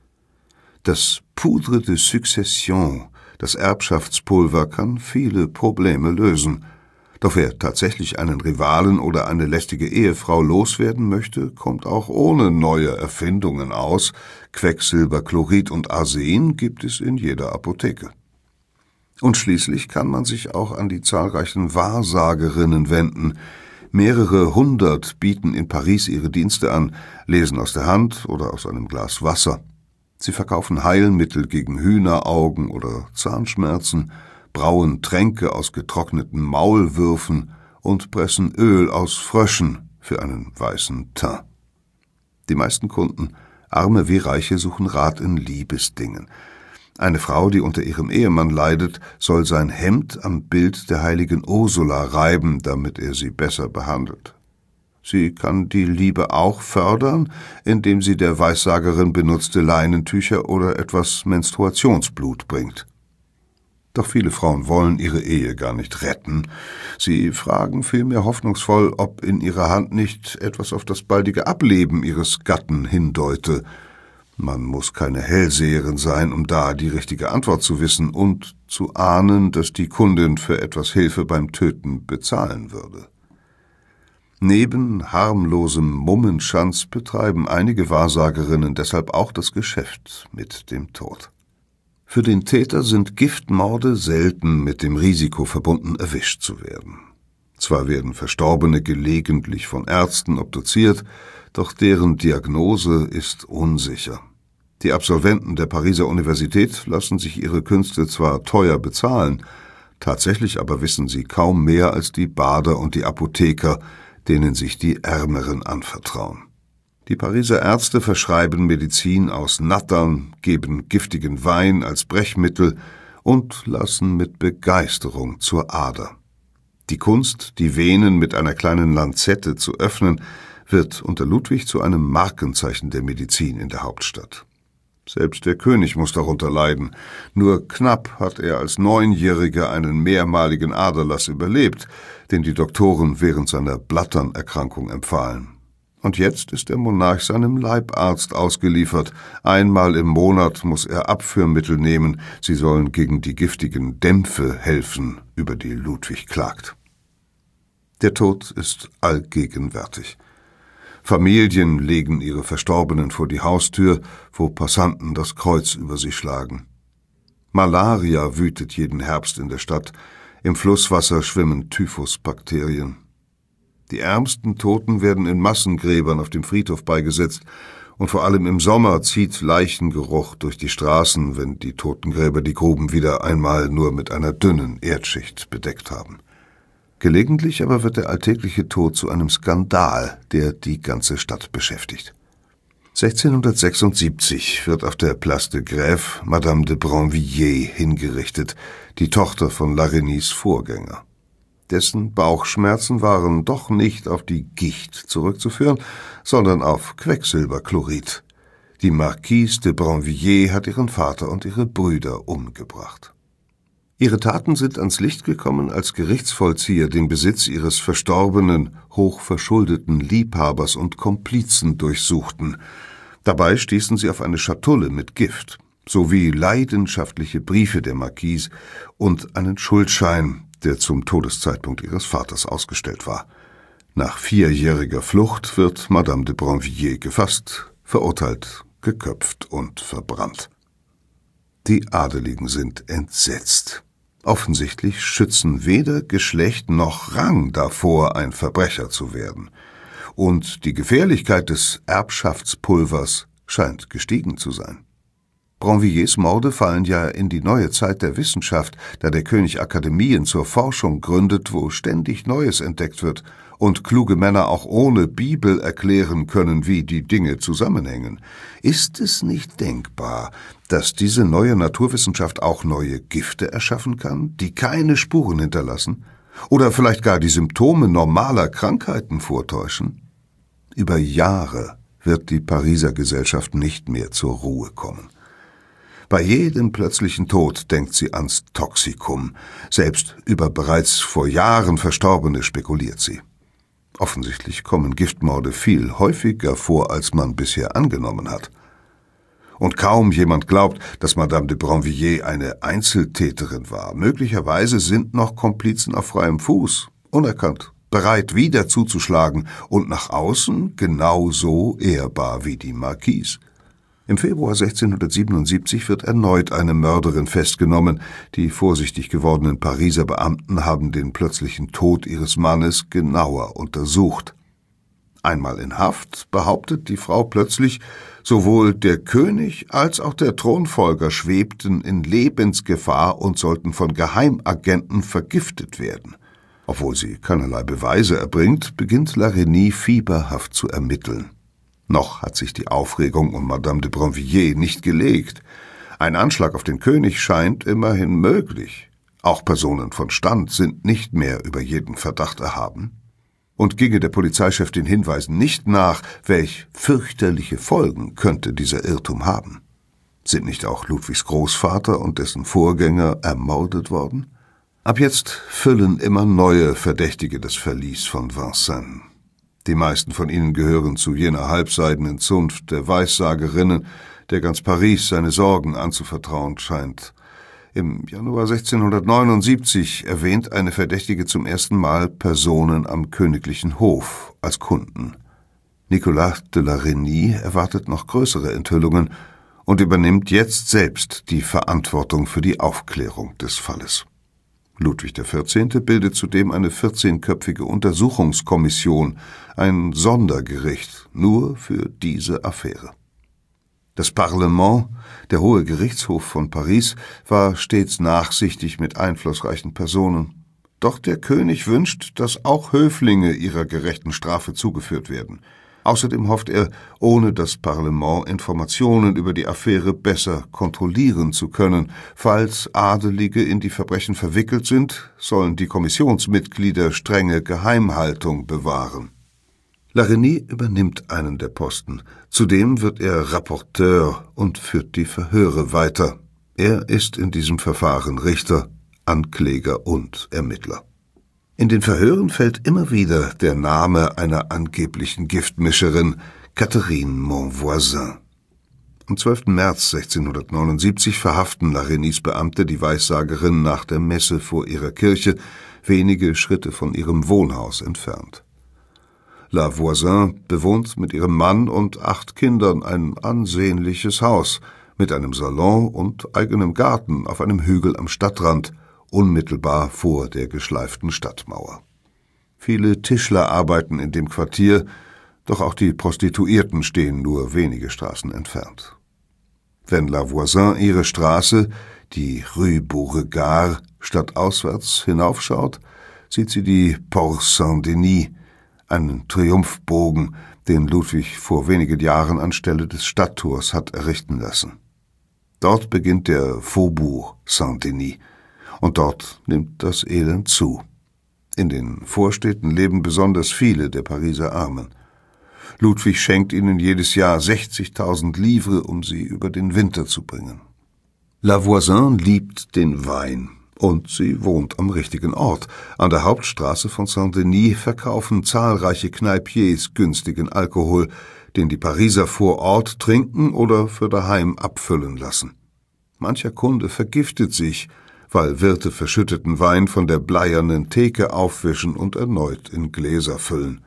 Das Poudre de Succession, das Erbschaftspulver, kann viele Probleme lösen. Doch wer tatsächlich einen Rivalen oder eine lästige Ehefrau loswerden möchte, kommt auch ohne neue Erfindungen aus. Quecksilber, Chlorid und Arsen gibt es in jeder Apotheke. Und schließlich kann man sich auch an die zahlreichen Wahrsagerinnen wenden. Mehrere hundert bieten in Paris ihre Dienste an, lesen aus der Hand oder aus einem Glas Wasser. Sie verkaufen Heilmittel gegen Hühneraugen oder Zahnschmerzen, brauen Tränke aus getrockneten Maulwürfen und pressen Öl aus Fröschen für einen weißen Teint. Die meisten Kunden, Arme wie Reiche, suchen Rat in Liebesdingen. Eine Frau, die unter ihrem Ehemann leidet, soll sein Hemd am Bild der heiligen Ursula reiben, damit er sie besser behandelt. Sie kann die Liebe auch fördern, indem sie der Weissagerin benutzte Leinentücher oder etwas Menstruationsblut bringt. Doch viele Frauen wollen ihre Ehe gar nicht retten. Sie fragen vielmehr hoffnungsvoll, ob in ihrer Hand nicht etwas auf das baldige Ableben ihres Gatten hindeute. Man muss keine Hellseherin sein, um da die richtige Antwort zu wissen und zu ahnen, dass die Kundin für etwas Hilfe beim Töten bezahlen würde. Neben harmlosem Mummenschanz betreiben einige Wahrsagerinnen deshalb auch das Geschäft mit dem Tod. Für den Täter sind Giftmorde selten mit dem Risiko verbunden, erwischt zu werden. Zwar werden Verstorbene gelegentlich von Ärzten obduziert, doch deren Diagnose ist unsicher. Die Absolventen der Pariser Universität lassen sich ihre Künste zwar teuer bezahlen, tatsächlich aber wissen sie kaum mehr als die Bader und die Apotheker, denen sich die Ärmeren anvertrauen. Die Pariser Ärzte verschreiben Medizin aus Nattern, geben giftigen Wein als Brechmittel und lassen mit Begeisterung zur Ader. Die Kunst, die Venen mit einer kleinen Lanzette zu öffnen, wird unter Ludwig zu einem Markenzeichen der Medizin in der Hauptstadt. Selbst der König muss darunter leiden. Nur knapp hat er als Neunjähriger einen mehrmaligen Aderlass überlebt, den die Doktoren während seiner Blatternerkrankung empfahlen. Und jetzt ist der Monarch seinem Leibarzt ausgeliefert. Einmal im Monat muss er Abführmittel nehmen. Sie sollen gegen die giftigen Dämpfe helfen, über die Ludwig klagt. Der Tod ist allgegenwärtig. Familien legen ihre Verstorbenen vor die Haustür, wo Passanten das Kreuz über sie schlagen. Malaria wütet jeden Herbst in der Stadt. Im Flusswasser schwimmen Typhusbakterien. Die ärmsten Toten werden in Massengräbern auf dem Friedhof beigesetzt, und vor allem im Sommer zieht Leichengeruch durch die Straßen, wenn die Totengräber die Gruben wieder einmal nur mit einer dünnen Erdschicht bedeckt haben. Gelegentlich aber wird der alltägliche Tod zu einem Skandal, der die ganze Stadt beschäftigt. sechzehnhundertsechsundsiebzig wird auf der Place de Grève Madame de Brinvilliers hingerichtet, die Tochter von Larenys Vorgänger. Dessen Bauchschmerzen waren doch nicht auf die Gicht zurückzuführen, sondern auf Quecksilberchlorid. Die Marquise de Brinvilliers hat ihren Vater und ihre Brüder umgebracht. Ihre Taten sind ans Licht gekommen, als Gerichtsvollzieher den Besitz ihres verstorbenen, hochverschuldeten Liebhabers und Komplizen durchsuchten. Dabei stießen sie auf eine Schatulle mit Gift, sowie leidenschaftliche Briefe der Marquise und einen Schuldschein, der zum Todeszeitpunkt ihres Vaters ausgestellt war. Nach vierjähriger Flucht wird Madame de Brinvilliers gefasst, verurteilt, geköpft und verbrannt. Die Adeligen sind entsetzt. Offensichtlich schützen weder Geschlecht noch Rang davor, ein Verbrecher zu werden. Und die Gefährlichkeit des Erbschaftspulvers scheint gestiegen zu sein. Brinvilliers Morde fallen ja in die neue Zeit der Wissenschaft, da der König Akademien zur Forschung gründet, wo ständig Neues entdeckt wird und kluge Männer auch ohne Bibel erklären können, wie die Dinge zusammenhängen. Ist es nicht denkbar, dass diese neue Naturwissenschaft auch neue Gifte erschaffen kann, die keine Spuren hinterlassen? Oder vielleicht gar die Symptome normaler Krankheiten vortäuschen? Über Jahre wird die Pariser Gesellschaft nicht mehr zur Ruhe kommen. Bei jedem plötzlichen Tod denkt sie ans Toxikum. Selbst über bereits vor Jahren Verstorbene spekuliert sie. Offensichtlich kommen Giftmorde viel häufiger vor, als man bisher angenommen hat. Und kaum jemand glaubt, dass Madame de Brinvilliers eine Einzeltäterin war. Möglicherweise sind noch Komplizen auf freiem Fuß, unerkannt, bereit wieder zuzuschlagen und nach außen genauso ehrbar wie die Marquise. Im Februar sechzehnhundertsiebenundsiebzig wird erneut eine Mörderin festgenommen. Die vorsichtig gewordenen Pariser Beamten haben den plötzlichen Tod ihres Mannes genauer untersucht. Einmal in Haft behauptet die Frau plötzlich, sowohl der König als auch der Thronfolger schwebten in Lebensgefahr und sollten von Geheimagenten vergiftet werden. Obwohl sie keinerlei Beweise erbringt, beginnt Lareny fieberhaft zu ermitteln. Noch hat sich die Aufregung um Madame de Brinvilliers nicht gelegt. Ein Anschlag auf den König scheint immerhin möglich. Auch Personen von Stand sind nicht mehr über jeden Verdacht erhaben. Und ginge der Polizeichef den Hinweisen nicht nach, welch fürchterliche Folgen könnte dieser Irrtum haben? Sind nicht auch Ludwigs Großvater und dessen Vorgänger ermordet worden? Ab jetzt füllen immer neue Verdächtige das Verlies von Vincennes. Die meisten von ihnen gehören zu jener halbseidenen Zunft der Weissagerinnen, der ganz Paris seine Sorgen anzuvertrauen scheint. Im Januar sechzehnhundertneunundsiebzig erwähnt eine Verdächtige zum ersten Mal Personen am königlichen Hof als Kunden. Nicolas de la Reynie erwartet noch größere Enthüllungen und übernimmt jetzt selbst die Verantwortung für die Aufklärung des Falles. Ludwig der Vierzehnte bildet zudem eine vierzehnköpfige Untersuchungskommission, ein Sondergericht, nur für diese Affäre. Das Parlement, der Hohe Gerichtshof von Paris, war stets nachsichtig mit einflussreichen Personen. Doch der König wünscht, dass auch Höflinge ihrer gerechten Strafe zugeführt werden. Außerdem hofft er, ohne das Parlement Informationen über die Affäre besser kontrollieren zu können. Falls Adelige in die Verbrechen verwickelt sind, sollen die Kommissionsmitglieder strenge Geheimhaltung bewahren. La Reynie übernimmt einen der Posten. Zudem wird er Rapporteur und führt die Verhöre weiter. Er ist in diesem Verfahren Richter, Ankläger und Ermittler. In den Verhören fällt immer wieder der Name einer angeblichen Giftmischerin, Catherine Monvoisin. Am zwölften März sechzehnhundertneunundsiebzig verhaften La Reynies Beamte die Weissagerin nach der Messe vor ihrer Kirche, wenige Schritte von ihrem Wohnhaus entfernt. La Voisin bewohnt mit ihrem Mann und acht Kindern ein ansehnliches Haus mit einem Salon und eigenem Garten auf einem Hügel am Stadtrand, unmittelbar vor der geschleiften Stadtmauer. Viele Tischler arbeiten in dem Quartier, doch auch die Prostituierten stehen nur wenige Straßen entfernt. Wenn La Voisin ihre Straße, die Rue Beauregard, stadtauswärts hinaufschaut, sieht sie die Porte Saint-Denis, einen Triumphbogen, den Ludwig vor wenigen Jahren anstelle des Stadttors hat errichten lassen. Dort beginnt der Faubourg Saint-Denis, und dort nimmt das Elend zu. In den Vorstädten leben besonders viele der Pariser Armen. Ludwig schenkt ihnen jedes Jahr sechzigtausend Livres, um sie über den Winter zu bringen. La Voisin liebt den Wein. Und sie wohnt am richtigen Ort. An der Hauptstraße von Saint-Denis verkaufen zahlreiche Kneipiers günstigen Alkohol, den die Pariser vor Ort trinken oder für daheim abfüllen lassen. Mancher Kunde vergiftet sich, weil Wirte verschütteten Wein von der bleiernen Theke aufwischen und erneut in Gläser füllen.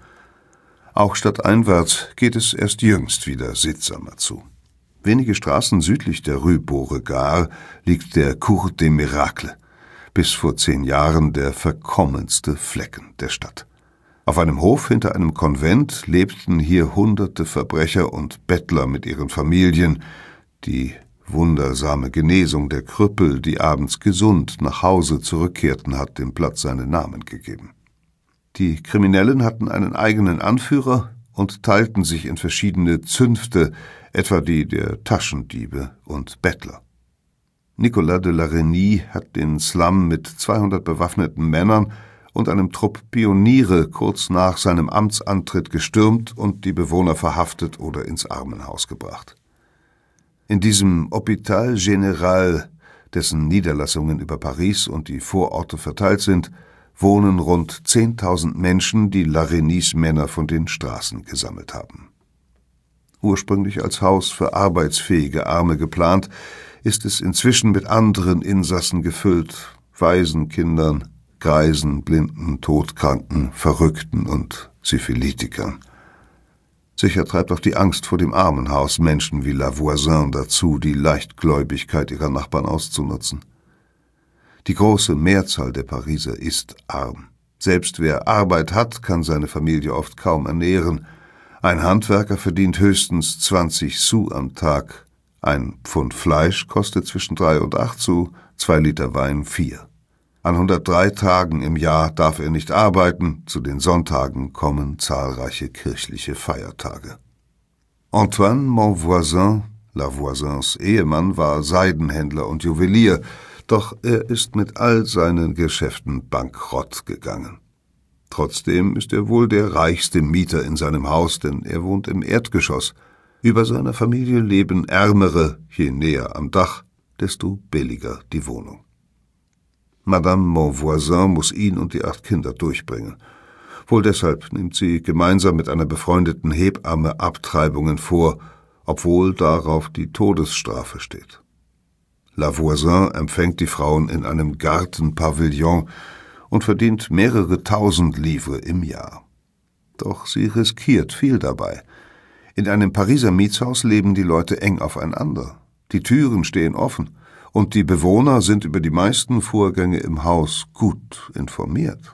Auch stadteinwärts geht es erst jüngst wieder sittsamer zu. Wenige Straßen südlich der Rue Beauregard liegt der Cour des Miracles, bis vor zehn Jahren der verkommenste Flecken der Stadt. Auf einem Hof hinter einem Konvent lebten hier hunderte Verbrecher und Bettler mit ihren Familien. Die wundersame Genesung der Krüppel, die abends gesund nach Hause zurückkehrten, hat dem Platz seinen Namen gegeben. Die Kriminellen hatten einen eigenen Anführer und teilten sich in verschiedene Zünfte, etwa die der Taschendiebe und Bettler. Nicolas de la Reynie hat den Slum mit zweihundert bewaffneten Männern und einem Trupp Pioniere kurz nach seinem Amtsantritt gestürmt und die Bewohner verhaftet oder ins Armenhaus gebracht. In diesem Hôpital Général, dessen Niederlassungen über Paris und die Vororte verteilt sind, wohnen rund zehntausend Menschen, die La Reynies Männer von den Straßen gesammelt haben. Ursprünglich als Haus für arbeitsfähige Arme geplant, ist es inzwischen mit anderen Insassen gefüllt, Waisenkindern, Greisen, Blinden, Todkranken, Verrückten und Syphilitikern. Sicher treibt auch die Angst vor dem Armenhaus Menschen wie La Voisin dazu, die Leichtgläubigkeit ihrer Nachbarn auszunutzen. Die große Mehrzahl der Pariser ist arm. Selbst wer Arbeit hat, kann seine Familie oft kaum ernähren. Ein Handwerker verdient höchstens zwanzig Sous am Tag. Ein Pfund Fleisch kostet zwischen drei und acht Sous, zwei Liter Wein vier. An hundertdrei Tagen im Jahr darf er nicht arbeiten, zu den Sonntagen kommen zahlreiche kirchliche Feiertage. Antoine Monvoisin Lavoisins Ehemann war Seidenhändler und Juwelier, doch er ist mit all seinen Geschäften bankrott gegangen. Trotzdem ist er wohl der reichste Mieter in seinem Haus, denn er wohnt im Erdgeschoss. Über seiner Familie leben Ärmere, je näher am Dach, desto billiger die Wohnung. Madame Monvoisin muss ihn und die acht Kinder durchbringen. Wohl deshalb nimmt sie gemeinsam mit einer befreundeten Hebamme Abtreibungen vor, obwohl darauf die Todesstrafe steht. Lavoisin empfängt die Frauen in einem Gartenpavillon und verdient mehrere tausend Livres im Jahr. Doch sie riskiert viel dabei. In einem Pariser Mietshaus leben die Leute eng aufeinander. Die Türen stehen offen und die Bewohner sind über die meisten Vorgänge im Haus gut informiert.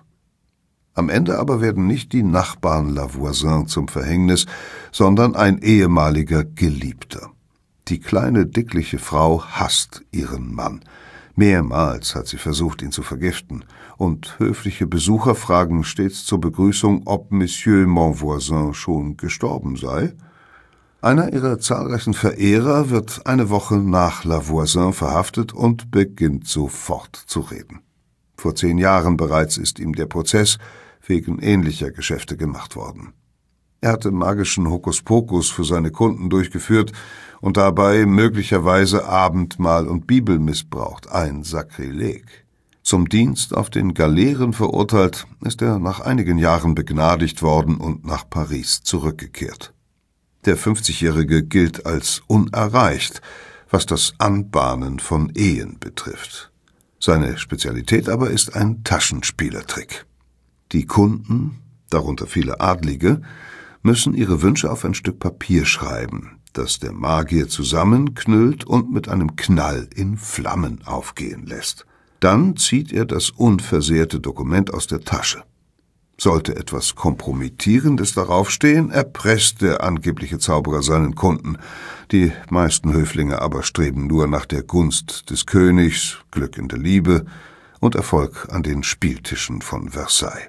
Am Ende aber werden nicht die Nachbarn Lavoisin zum Verhängnis, sondern ein ehemaliger Geliebter. Die kleine, dickliche Frau hasst ihren Mann. Mehrmals hat sie versucht, ihn zu vergiften, und höfliche Besucher fragen stets zur Begrüßung, ob Monsieur Monvoisin schon gestorben sei. Einer ihrer zahlreichen Verehrer wird eine Woche nach Lavoisin verhaftet und beginnt sofort zu reden. Vor zehn Jahren bereits ist ihm der Prozess wegen ähnlicher Geschäfte gemacht worden. Er hatte magischen Hokuspokus für seine Kunden durchgeführt und dabei möglicherweise Abendmahl und Bibel missbraucht, ein Sakrileg. Zum Dienst auf den Galeeren verurteilt, ist er nach einigen Jahren begnadigt worden und nach Paris zurückgekehrt. Der fünfzigjährige gilt als unerreicht, was das Anbahnen von Ehen betrifft. Seine Spezialität aber ist ein Taschenspielertrick. Die Kunden, darunter viele Adlige, müssen ihre Wünsche auf ein Stück Papier schreiben, das der Magier zusammenknüllt und mit einem Knall in Flammen aufgehen lässt. Dann zieht er das unversehrte Dokument aus der Tasche. Sollte etwas Kompromittierendes darauf stehen, erpresst der angebliche Zauberer seinen Kunden. Die meisten Höflinge aber streben nur nach der Gunst des Königs, Glück in der Liebe und Erfolg an den Spieltischen von Versailles.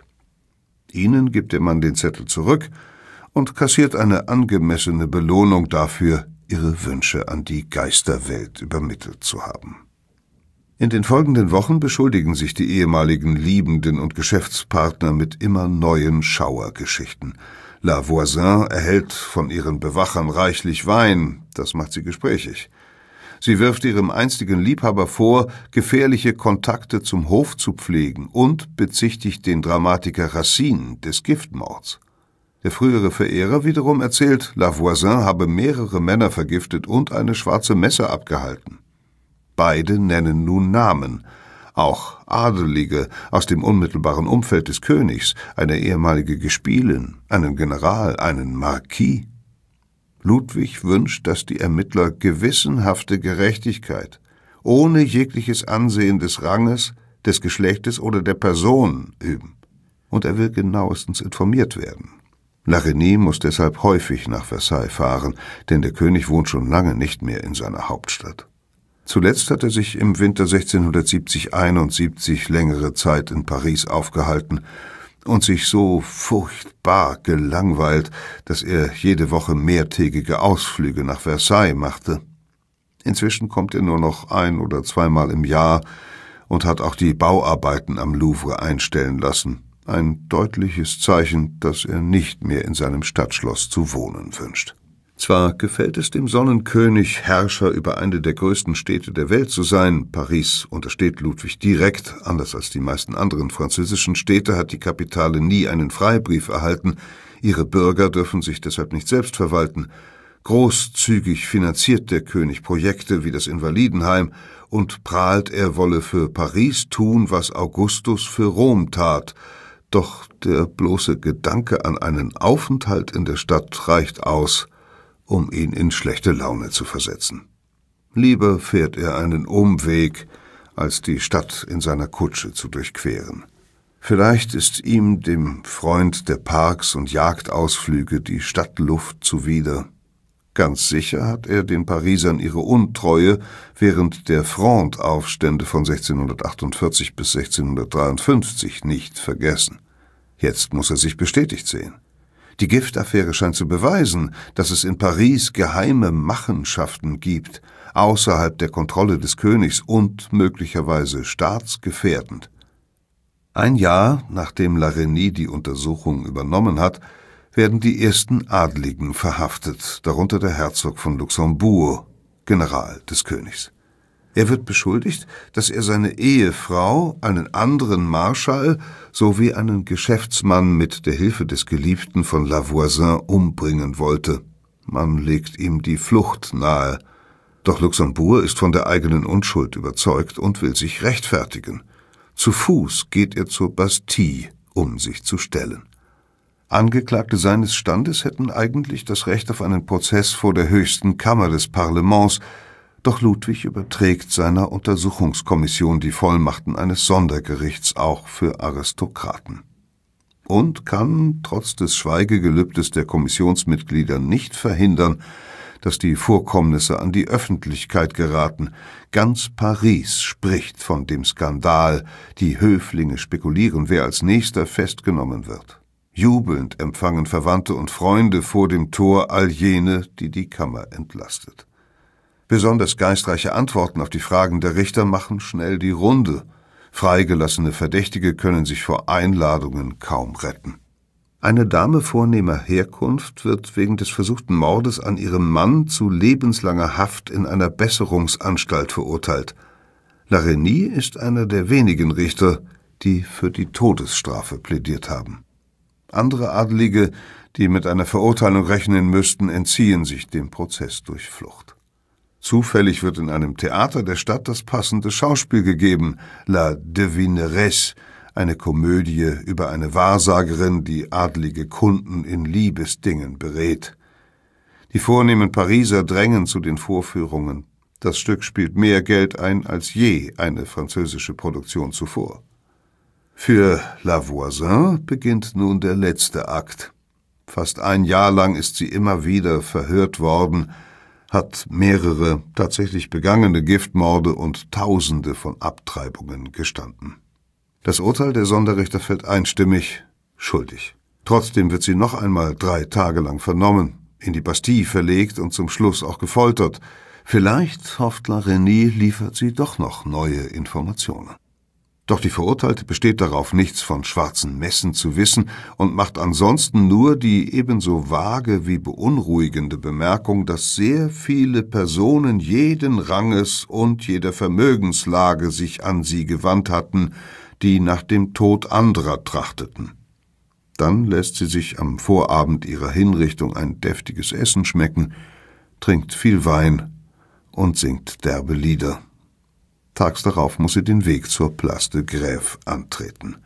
Ihnen gibt der Mann den Zettel zurück und kassiert eine angemessene Belohnung dafür, ihre Wünsche an die Geisterwelt übermittelt zu haben. In den folgenden Wochen beschuldigen sich die ehemaligen Liebenden und Geschäftspartner mit immer neuen Schauergeschichten. Lavoisin erhält von ihren Bewachern reichlich Wein, das macht sie gesprächig. Sie wirft ihrem einstigen Liebhaber vor, gefährliche Kontakte zum Hof zu pflegen und bezichtigt den Dramatiker Racine des Giftmords. Der frühere Verehrer wiederum erzählt, Lavoisin habe mehrere Männer vergiftet und eine schwarze Messe abgehalten. Beide nennen nun Namen. Auch Adelige aus dem unmittelbaren Umfeld des Königs, eine ehemalige Gespielin, einen General, einen Marquis. Ludwig wünscht, dass die Ermittler gewissenhafte Gerechtigkeit, ohne jegliches Ansehen des Ranges, des Geschlechtes oder der Person üben. Und er will genauestens informiert werden. La Reynie muss deshalb häufig nach Versailles fahren, denn der König wohnt schon lange nicht mehr in seiner Hauptstadt. Zuletzt hat er sich im Winter sechzehnhundertsiebzig einundsiebzig längere Zeit in Paris aufgehalten und sich so furchtbar gelangweilt, dass er jede Woche mehrtägige Ausflüge nach Versailles machte. Inzwischen kommt er nur noch ein- oder zweimal im Jahr und hat auch die Bauarbeiten am Louvre einstellen lassen. Ein deutliches Zeichen, dass er nicht mehr in seinem Stadtschloss zu wohnen wünscht. Zwar gefällt es dem Sonnenkönig, Herrscher über eine der größten Städte der Welt zu sein. Paris untersteht Ludwig direkt. Anders als die meisten anderen französischen Städte hat die Kapitale nie einen Freibrief erhalten. Ihre Bürger dürfen sich deshalb nicht selbst verwalten. Großzügig finanziert der König Projekte wie das Invalidenheim und prahlt, er wolle für Paris tun, was Augustus für Rom tat. Doch der bloße Gedanke an einen Aufenthalt in der Stadt reicht aus, um ihn in schlechte Laune zu versetzen. Lieber fährt er einen Umweg, als die Stadt in seiner Kutsche zu durchqueren. Vielleicht ist ihm, dem Freund der Parks und Jagdausflüge, die Stadtluft zuwider. Ganz sicher hat er den Parisern ihre Untreue während der Fronde-Aufstände von sechzehnhundertachtundvierzig bis sechzehnhundertdreiundfünfzig nicht vergessen. Jetzt muss er sich bestätigt sehen. Die Giftaffäre scheint zu beweisen, dass es in Paris geheime Machenschaften gibt, außerhalb der Kontrolle des Königs und möglicherweise staatsgefährdend. Ein Jahr, nachdem La Reynie die Untersuchung übernommen hat, werden die ersten Adligen verhaftet, darunter der Herzog von Luxembourg, General des Königs. Er wird beschuldigt, dass er seine Ehefrau, einen anderen Marschall sowie einen Geschäftsmann mit der Hilfe des Geliebten von La Voisin umbringen wollte. Man legt ihm die Flucht nahe. Doch Luxembourg ist von der eigenen Unschuld überzeugt und will sich rechtfertigen. Zu Fuß geht er zur Bastille, um sich zu stellen. Angeklagte seines Standes hätten eigentlich das Recht auf einen Prozess vor der höchsten Kammer des Parlaments, doch Ludwig überträgt seiner Untersuchungskommission die Vollmachten eines Sondergerichts auch für Aristokraten. Und kann, trotz des Schweigegelübdes der Kommissionsmitglieder, nicht verhindern, dass die Vorkommnisse an die Öffentlichkeit geraten. Ganz Paris spricht von dem Skandal, die Höflinge spekulieren, wer als nächster festgenommen wird. Jubelnd empfangen Verwandte und Freunde vor dem Tor all jene, die die Kammer entlastet. Besonders geistreiche Antworten auf die Fragen der Richter machen schnell die Runde. Freigelassene Verdächtige können sich vor Einladungen kaum retten. Eine Dame vornehmer Herkunft wird wegen des versuchten Mordes an ihrem Mann zu lebenslanger Haft in einer Besserungsanstalt verurteilt. La Reynie ist einer der wenigen Richter, die für die Todesstrafe plädiert haben. Andere Adelige, die mit einer Verurteilung rechnen müssten, entziehen sich dem Prozess durch Flucht. Zufällig wird in einem Theater der Stadt das passende Schauspiel gegeben, La Devineresse, eine Komödie über eine Wahrsagerin, die adlige Kunden in Liebesdingen berät. Die vornehmen Pariser drängen zu den Vorführungen. Das Stück spielt mehr Geld ein als je eine französische Produktion zuvor. Für La Voisin beginnt nun der letzte Akt. Fast ein Jahr lang ist sie immer wieder verhört worden, hat mehrere tatsächlich begangene Giftmorde und Tausende von Abtreibungen gestanden. Das Urteil der Sonderrichter fällt einstimmig schuldig. Trotzdem wird sie noch einmal drei Tage lang vernommen, in die Bastille verlegt und zum Schluss auch gefoltert. Vielleicht, hofft La Reynie, liefert sie doch noch neue Informationen. Doch die Verurteilte besteht darauf, nichts von schwarzen Messen zu wissen und macht ansonsten nur die ebenso vage wie beunruhigende Bemerkung, dass sehr viele Personen jeden Ranges und jeder Vermögenslage sich an sie gewandt hatten, die nach dem Tod anderer trachteten. Dann lässt sie sich am Vorabend ihrer Hinrichtung ein deftiges Essen schmecken, trinkt viel Wein und singt derbe Lieder. Tags darauf muss sie den Weg zur Place de Grève antreten.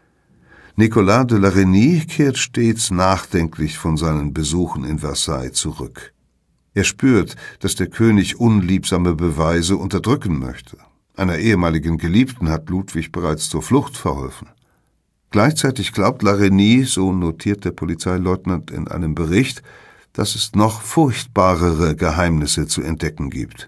Nicolas de La Reynie kehrt stets nachdenklich von seinen Besuchen in Versailles zurück. Er spürt, dass der König unliebsame Beweise unterdrücken möchte. Einer ehemaligen Geliebten hat Ludwig bereits zur Flucht verholfen. Gleichzeitig glaubt La Reynie, so notiert der Polizeileutnant in einem Bericht, dass es noch furchtbarere Geheimnisse zu entdecken gibt.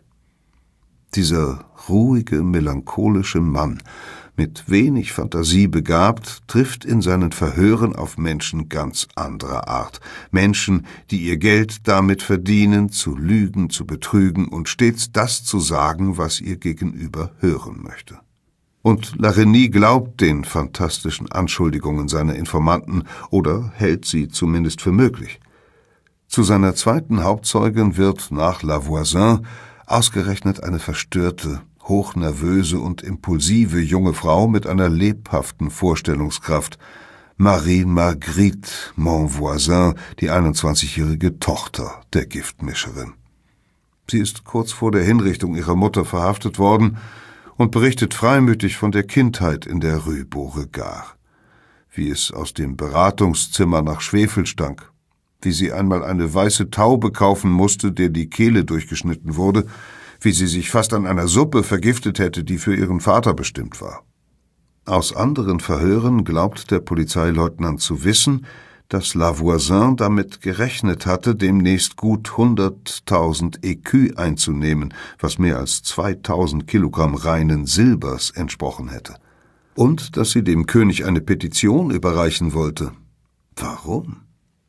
Dieser ruhige, melancholische Mann, mit wenig Fantasie begabt, trifft in seinen Verhören auf Menschen ganz anderer Art. Menschen, die ihr Geld damit verdienen, zu lügen, zu betrügen und stets das zu sagen, was ihr Gegenüber hören möchte. Und La Reynie glaubt den fantastischen Anschuldigungen seiner Informanten oder hält sie zumindest für möglich. Zu seiner zweiten Hauptzeugin wird nach La Voisin ausgerechnet eine verstörte, hochnervöse und impulsive junge Frau mit einer lebhaften Vorstellungskraft, Marie-Marguerite Monvoisin, die einundzwanzigjährige Tochter der Giftmischerin. Sie ist kurz vor der Hinrichtung ihrer Mutter verhaftet worden und berichtet freimütig von der Kindheit in der Rue Beauregard, wie es aus dem Beratungszimmer nach Schwefel stank, wie sie einmal eine weiße Taube kaufen musste, der die Kehle durchgeschnitten wurde, wie sie sich fast an einer Suppe vergiftet hätte, die für ihren Vater bestimmt war. Aus anderen Verhören glaubt der Polizeileutnant zu wissen, dass La Voisin damit gerechnet hatte, demnächst gut hunderttausend Écus einzunehmen, was mehr als zweitausend Kilogramm reinen Silbers entsprochen hätte. Und dass sie dem König eine Petition überreichen wollte. Warum?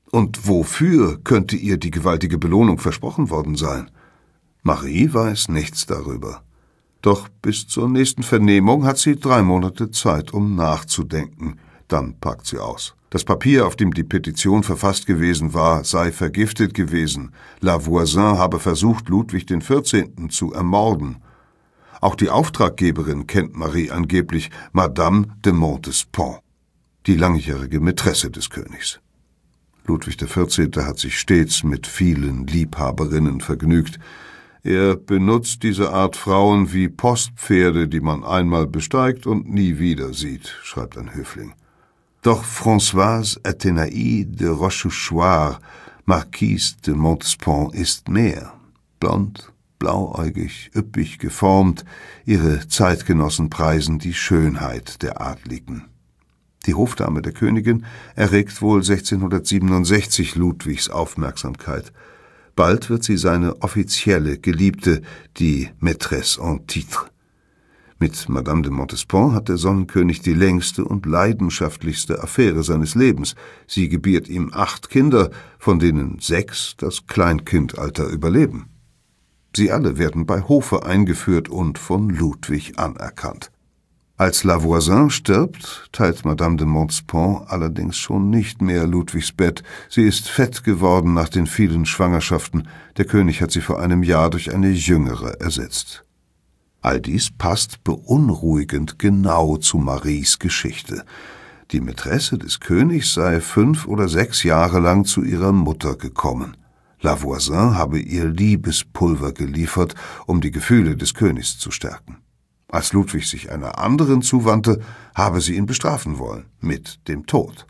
Und wofür könnte ihr die gewaltige Belohnung versprochen worden sein? Marie weiß nichts darüber. Doch bis zur nächsten Vernehmung hat sie drei Monate Zeit, um nachzudenken. Dann packt sie aus. Das Papier, auf dem die Petition verfasst gewesen war, sei vergiftet gewesen. Lavoisin habe versucht, Ludwig den vierzehnten zu ermorden. Auch die Auftraggeberin kennt Marie angeblich, Madame de Montespan, die langjährige Mätresse des Königs. Ludwig der vierzehnte hat sich stets mit vielen Liebhaberinnen vergnügt. Er benutzt diese Art Frauen wie Postpferde, die man einmal besteigt und nie wieder sieht, schreibt ein Höfling. Doch Françoise Athénaï de Rochechouart, Marquise de Montespan, ist mehr. Blond, blauäugig, üppig geformt, ihre Zeitgenossen preisen die Schönheit der Adligen. Die Hofdame der Königin erregt wohl sechzehnhundertsiebenundsechzig Ludwigs Aufmerksamkeit. Bald wird sie seine offizielle Geliebte, die Maîtresse en titre. Mit Madame de Montespan hat der Sonnenkönig die längste und leidenschaftlichste Affäre seines Lebens. Sie gebiert ihm acht Kinder, von denen sechs das Kleinkindalter überleben. Sie alle werden bei Hofe eingeführt und von Ludwig anerkannt. Als Lavoisin stirbt, teilt Madame de Montespan allerdings schon nicht mehr Ludwigs Bett. Sie ist fett geworden nach den vielen Schwangerschaften. Der König hat sie vor einem Jahr durch eine jüngere ersetzt. All dies passt beunruhigend genau zu Maries Geschichte. Die Mätresse des Königs sei fünf oder sechs Jahre lang zu ihrer Mutter gekommen. Lavoisin habe ihr Liebespulver geliefert, um die Gefühle des Königs zu stärken. Als Ludwig sich einer anderen zuwandte, habe sie ihn bestrafen wollen, mit dem Tod.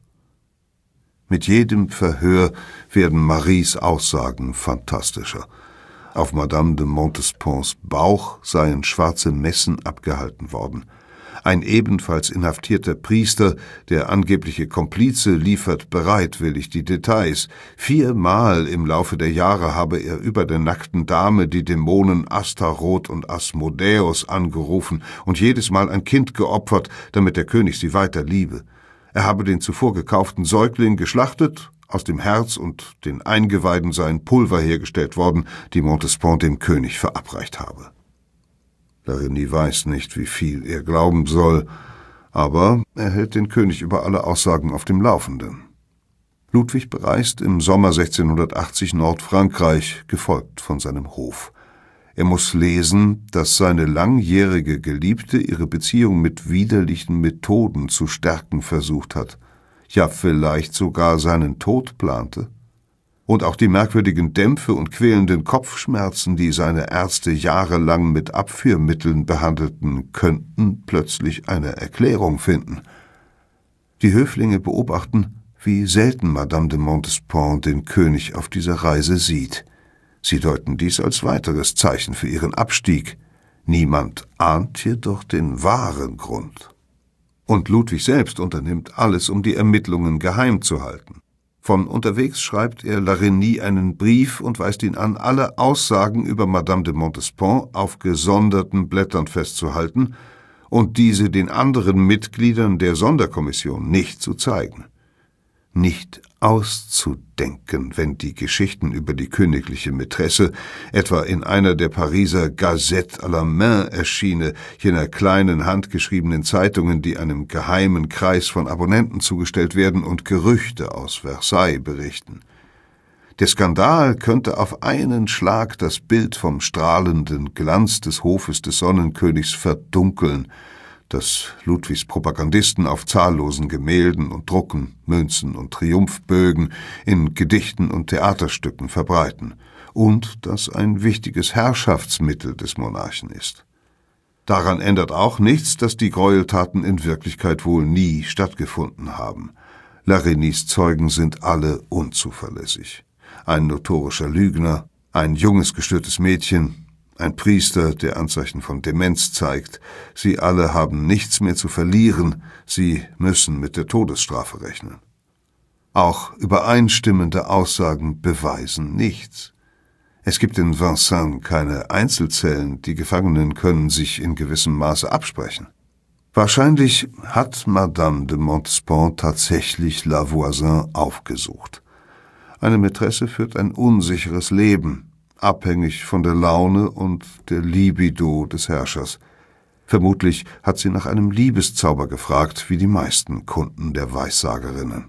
Mit jedem Verhör werden Maries Aussagen fantastischer. Auf Madame de Montespans Bauch seien schwarze Messen abgehalten worden. Ein ebenfalls inhaftierter Priester, der angebliche Komplize, liefert bereitwillig die Details. Viermal im Laufe der Jahre habe er über der nackten Dame die Dämonen Astaroth und Asmodeus angerufen und jedes Mal ein Kind geopfert, damit der König sie weiter liebe. Er habe den zuvor gekauften Säugling geschlachtet, aus dem Herz und den Eingeweiden seien Pulver hergestellt worden, die Montespan dem König verabreicht habe. Larigny weiß nicht, wie viel er glauben soll, aber er hält den König über alle Aussagen auf dem Laufenden. Ludwig bereist im Sommer sechzehnhundertachtzig Nordfrankreich, gefolgt von seinem Hof. Er muss lesen, dass seine langjährige Geliebte ihre Beziehung mit widerlichen Methoden zu stärken versucht hat, ja vielleicht sogar seinen Tod plante. Und auch die merkwürdigen Dämpfe und quälenden Kopfschmerzen, die seine Ärzte jahrelang mit Abführmitteln behandelten, könnten plötzlich eine Erklärung finden. Die Höflinge beobachten, wie selten Madame de Montespan den König auf dieser Reise sieht. Sie deuten dies als weiteres Zeichen für ihren Abstieg. Niemand ahnt jedoch den wahren Grund. Und Ludwig selbst unternimmt alles, um die Ermittlungen geheim zu halten. Von unterwegs schreibt er Larigny einen Brief und weist ihn an, alle Aussagen über Madame de Montespan auf gesonderten Blättern festzuhalten und diese den anderen Mitgliedern der Sonderkommission nicht zu zeigen. Nicht auszudenken, wenn die Geschichten über die königliche Mätresse etwa in einer der Pariser Gazette à la main erschiene, jener kleinen handgeschriebenen Zeitungen, die einem geheimen Kreis von Abonnenten zugestellt werden und Gerüchte aus Versailles berichten. Der Skandal könnte auf einen Schlag das Bild vom strahlenden Glanz des Hofes des Sonnenkönigs verdunkeln, das Ludwigs Propagandisten auf zahllosen Gemälden und Drucken, Münzen und Triumphbögen, in Gedichten und Theaterstücken verbreiten, und das ein wichtiges Herrschaftsmittel des Monarchen ist. Daran ändert auch nichts, dass die Gräueltaten in Wirklichkeit wohl nie stattgefunden haben. Larignys Zeugen sind alle unzuverlässig. Ein notorischer Lügner, ein junges, gestörtes Mädchen, ein Priester, der Anzeichen von Demenz zeigt. Sie alle haben nichts mehr zu verlieren, sie müssen mit der Todesstrafe rechnen. Auch übereinstimmende Aussagen beweisen nichts. Es gibt in Vincennes keine Einzelzellen, die Gefangenen können sich in gewissem Maße absprechen. Wahrscheinlich hat Madame de Montespan tatsächlich Lavoisin aufgesucht. Eine Mätresse führt ein unsicheres Leben, abhängig von der Laune und der Libido des Herrschers. Vermutlich hat sie nach einem Liebeszauber gefragt, wie die meisten Kunden der Weissagerinnen.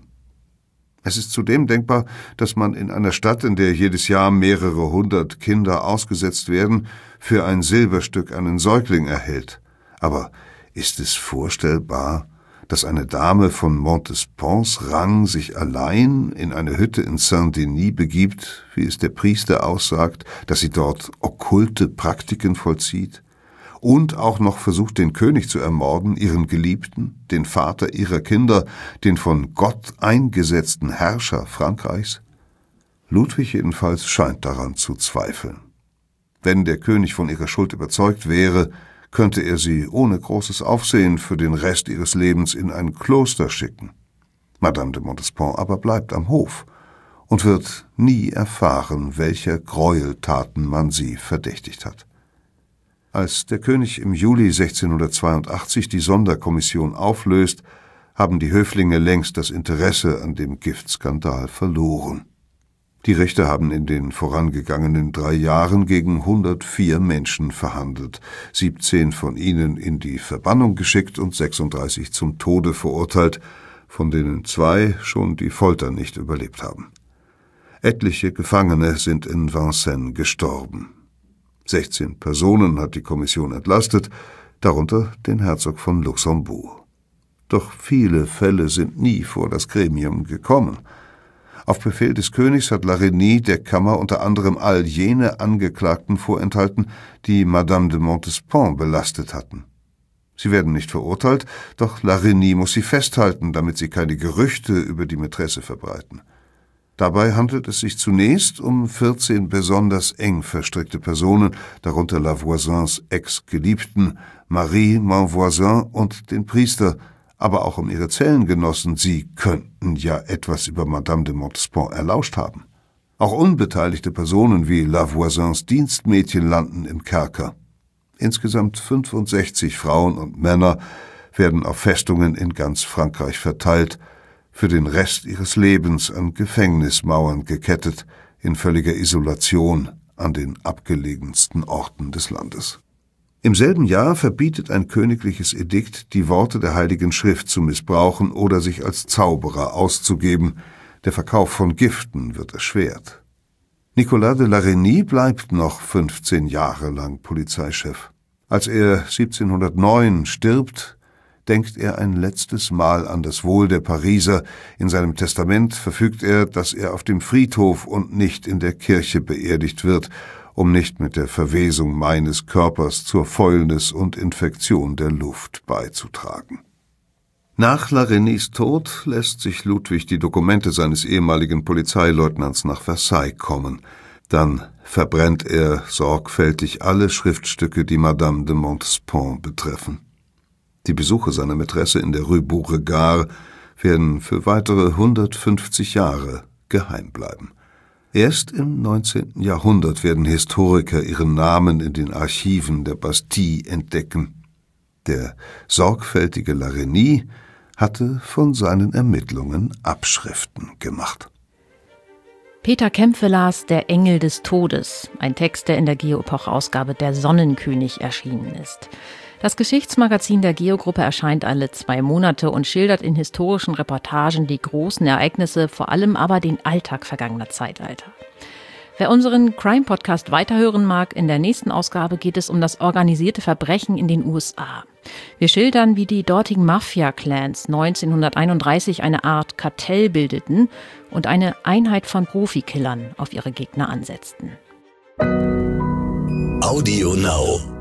Es ist zudem denkbar, dass man in einer Stadt, in der jedes Jahr mehrere hundert Kinder ausgesetzt werden, für ein Silberstück einen Säugling erhält. Aber ist es vorstellbar, dass eine Dame von Montespon's Rang sich allein in eine Hütte in Saint-Denis begibt, wie es der Priester aussagt, dass sie dort okkulte Praktiken vollzieht und auch noch versucht, den König zu ermorden, ihren Geliebten, den Vater ihrer Kinder, den von Gott eingesetzten Herrscher Frankreichs? Ludwig jedenfalls scheint daran zu zweifeln. Wenn der König von ihrer Schuld überzeugt wäre, könnte er sie ohne großes Aufsehen für den Rest ihres Lebens in ein Kloster schicken. Madame de Montespan aber bleibt am Hof und wird nie erfahren, welcher Gräueltaten man sie verdächtigt hat. Als der König im Juli sechzehnhundertzweiundachtzig die Sonderkommission auflöst, haben die Höflinge längst das Interesse an dem Giftskandal verloren. Die Richter haben in den vorangegangenen drei Jahren gegen hundertvier Menschen verhandelt, siebzehn von ihnen in die Verbannung geschickt und sechsunddreißig zum Tode verurteilt, von denen zwei schon die Folter nicht überlebt haben. Etliche Gefangene sind in Vincennes gestorben. sechzehn Personen hat die Kommission entlastet, darunter den Herzog von Luxemburg. Doch viele Fälle sind nie vor das Gremium gekommen. Auf Befehl des Königs hat Larigny der Kammer unter anderem all jene Angeklagten vorenthalten, die Madame de Montespan belastet hatten. Sie werden nicht verurteilt, doch Larigny muss sie festhalten, damit sie keine Gerüchte über die Mätresse verbreiten. Dabei handelt es sich zunächst um vierzehn besonders eng verstrickte Personen, darunter La Voisins Ex-Geliebten, Marie Monvoisin und den Priester, aber auch um ihre Zellengenossen. Sie könnten ja etwas über Madame de Montespan erlauscht haben. Auch unbeteiligte Personen wie La Voisins Dienstmädchen landen im Kerker. Insgesamt fünfundsechzig Frauen und Männer werden auf Festungen in ganz Frankreich verteilt, für den Rest ihres Lebens an Gefängnismauern gekettet, in völliger Isolation an den abgelegensten Orten des Landes. Im selben Jahr verbietet ein königliches Edikt, die Worte der Heiligen Schrift zu missbrauchen oder sich als Zauberer auszugeben. Der Verkauf von Giften wird erschwert. Nicolas de Larigny bleibt noch fünfzehn Jahre lang Polizeichef. Als er siebzehnhundertneun stirbt, denkt er ein letztes Mal an das Wohl der Pariser. In seinem Testament verfügt er, dass er auf dem Friedhof und nicht in der Kirche beerdigt wird, um nicht mit der Verwesung meines Körpers zur Fäulnis und Infektion der Luft beizutragen. Nach Larignys Tod lässt sich Ludwig die Dokumente seines ehemaligen Polizeileutnants nach Versailles kommen. Dann verbrennt er sorgfältig alle Schriftstücke, die Madame de Montespan betreffen. Die Besuche seiner Mätresse in der Rue Beauregard werden für weitere hundertfünfzig Jahre geheim bleiben. Erst im neunzehnten Jahrhundert werden Historiker ihren Namen in den Archiven der Bastille entdecken. Der sorgfältige Larigny hatte von seinen Ermittlungen Abschriften gemacht. Peter Kämpfe las »Der Engel des Todes«, ein Text, der in der Geo-Epoche-Ausgabe »Der Sonnenkönig« erschienen ist. Das Geschichtsmagazin der Geo-Gruppe erscheint alle zwei Monate und schildert in historischen Reportagen die großen Ereignisse, vor allem aber den Alltag vergangener Zeitalter. Wer unseren Crime-Podcast weiterhören mag, in der nächsten Ausgabe geht es um das organisierte Verbrechen in den U S A. Wir schildern, wie die dortigen Mafia-Clans neunzehnhunderteinunddreißig eine Art Kartell bildeten und eine Einheit von Profikillern auf ihre Gegner ansetzten. Audio Now.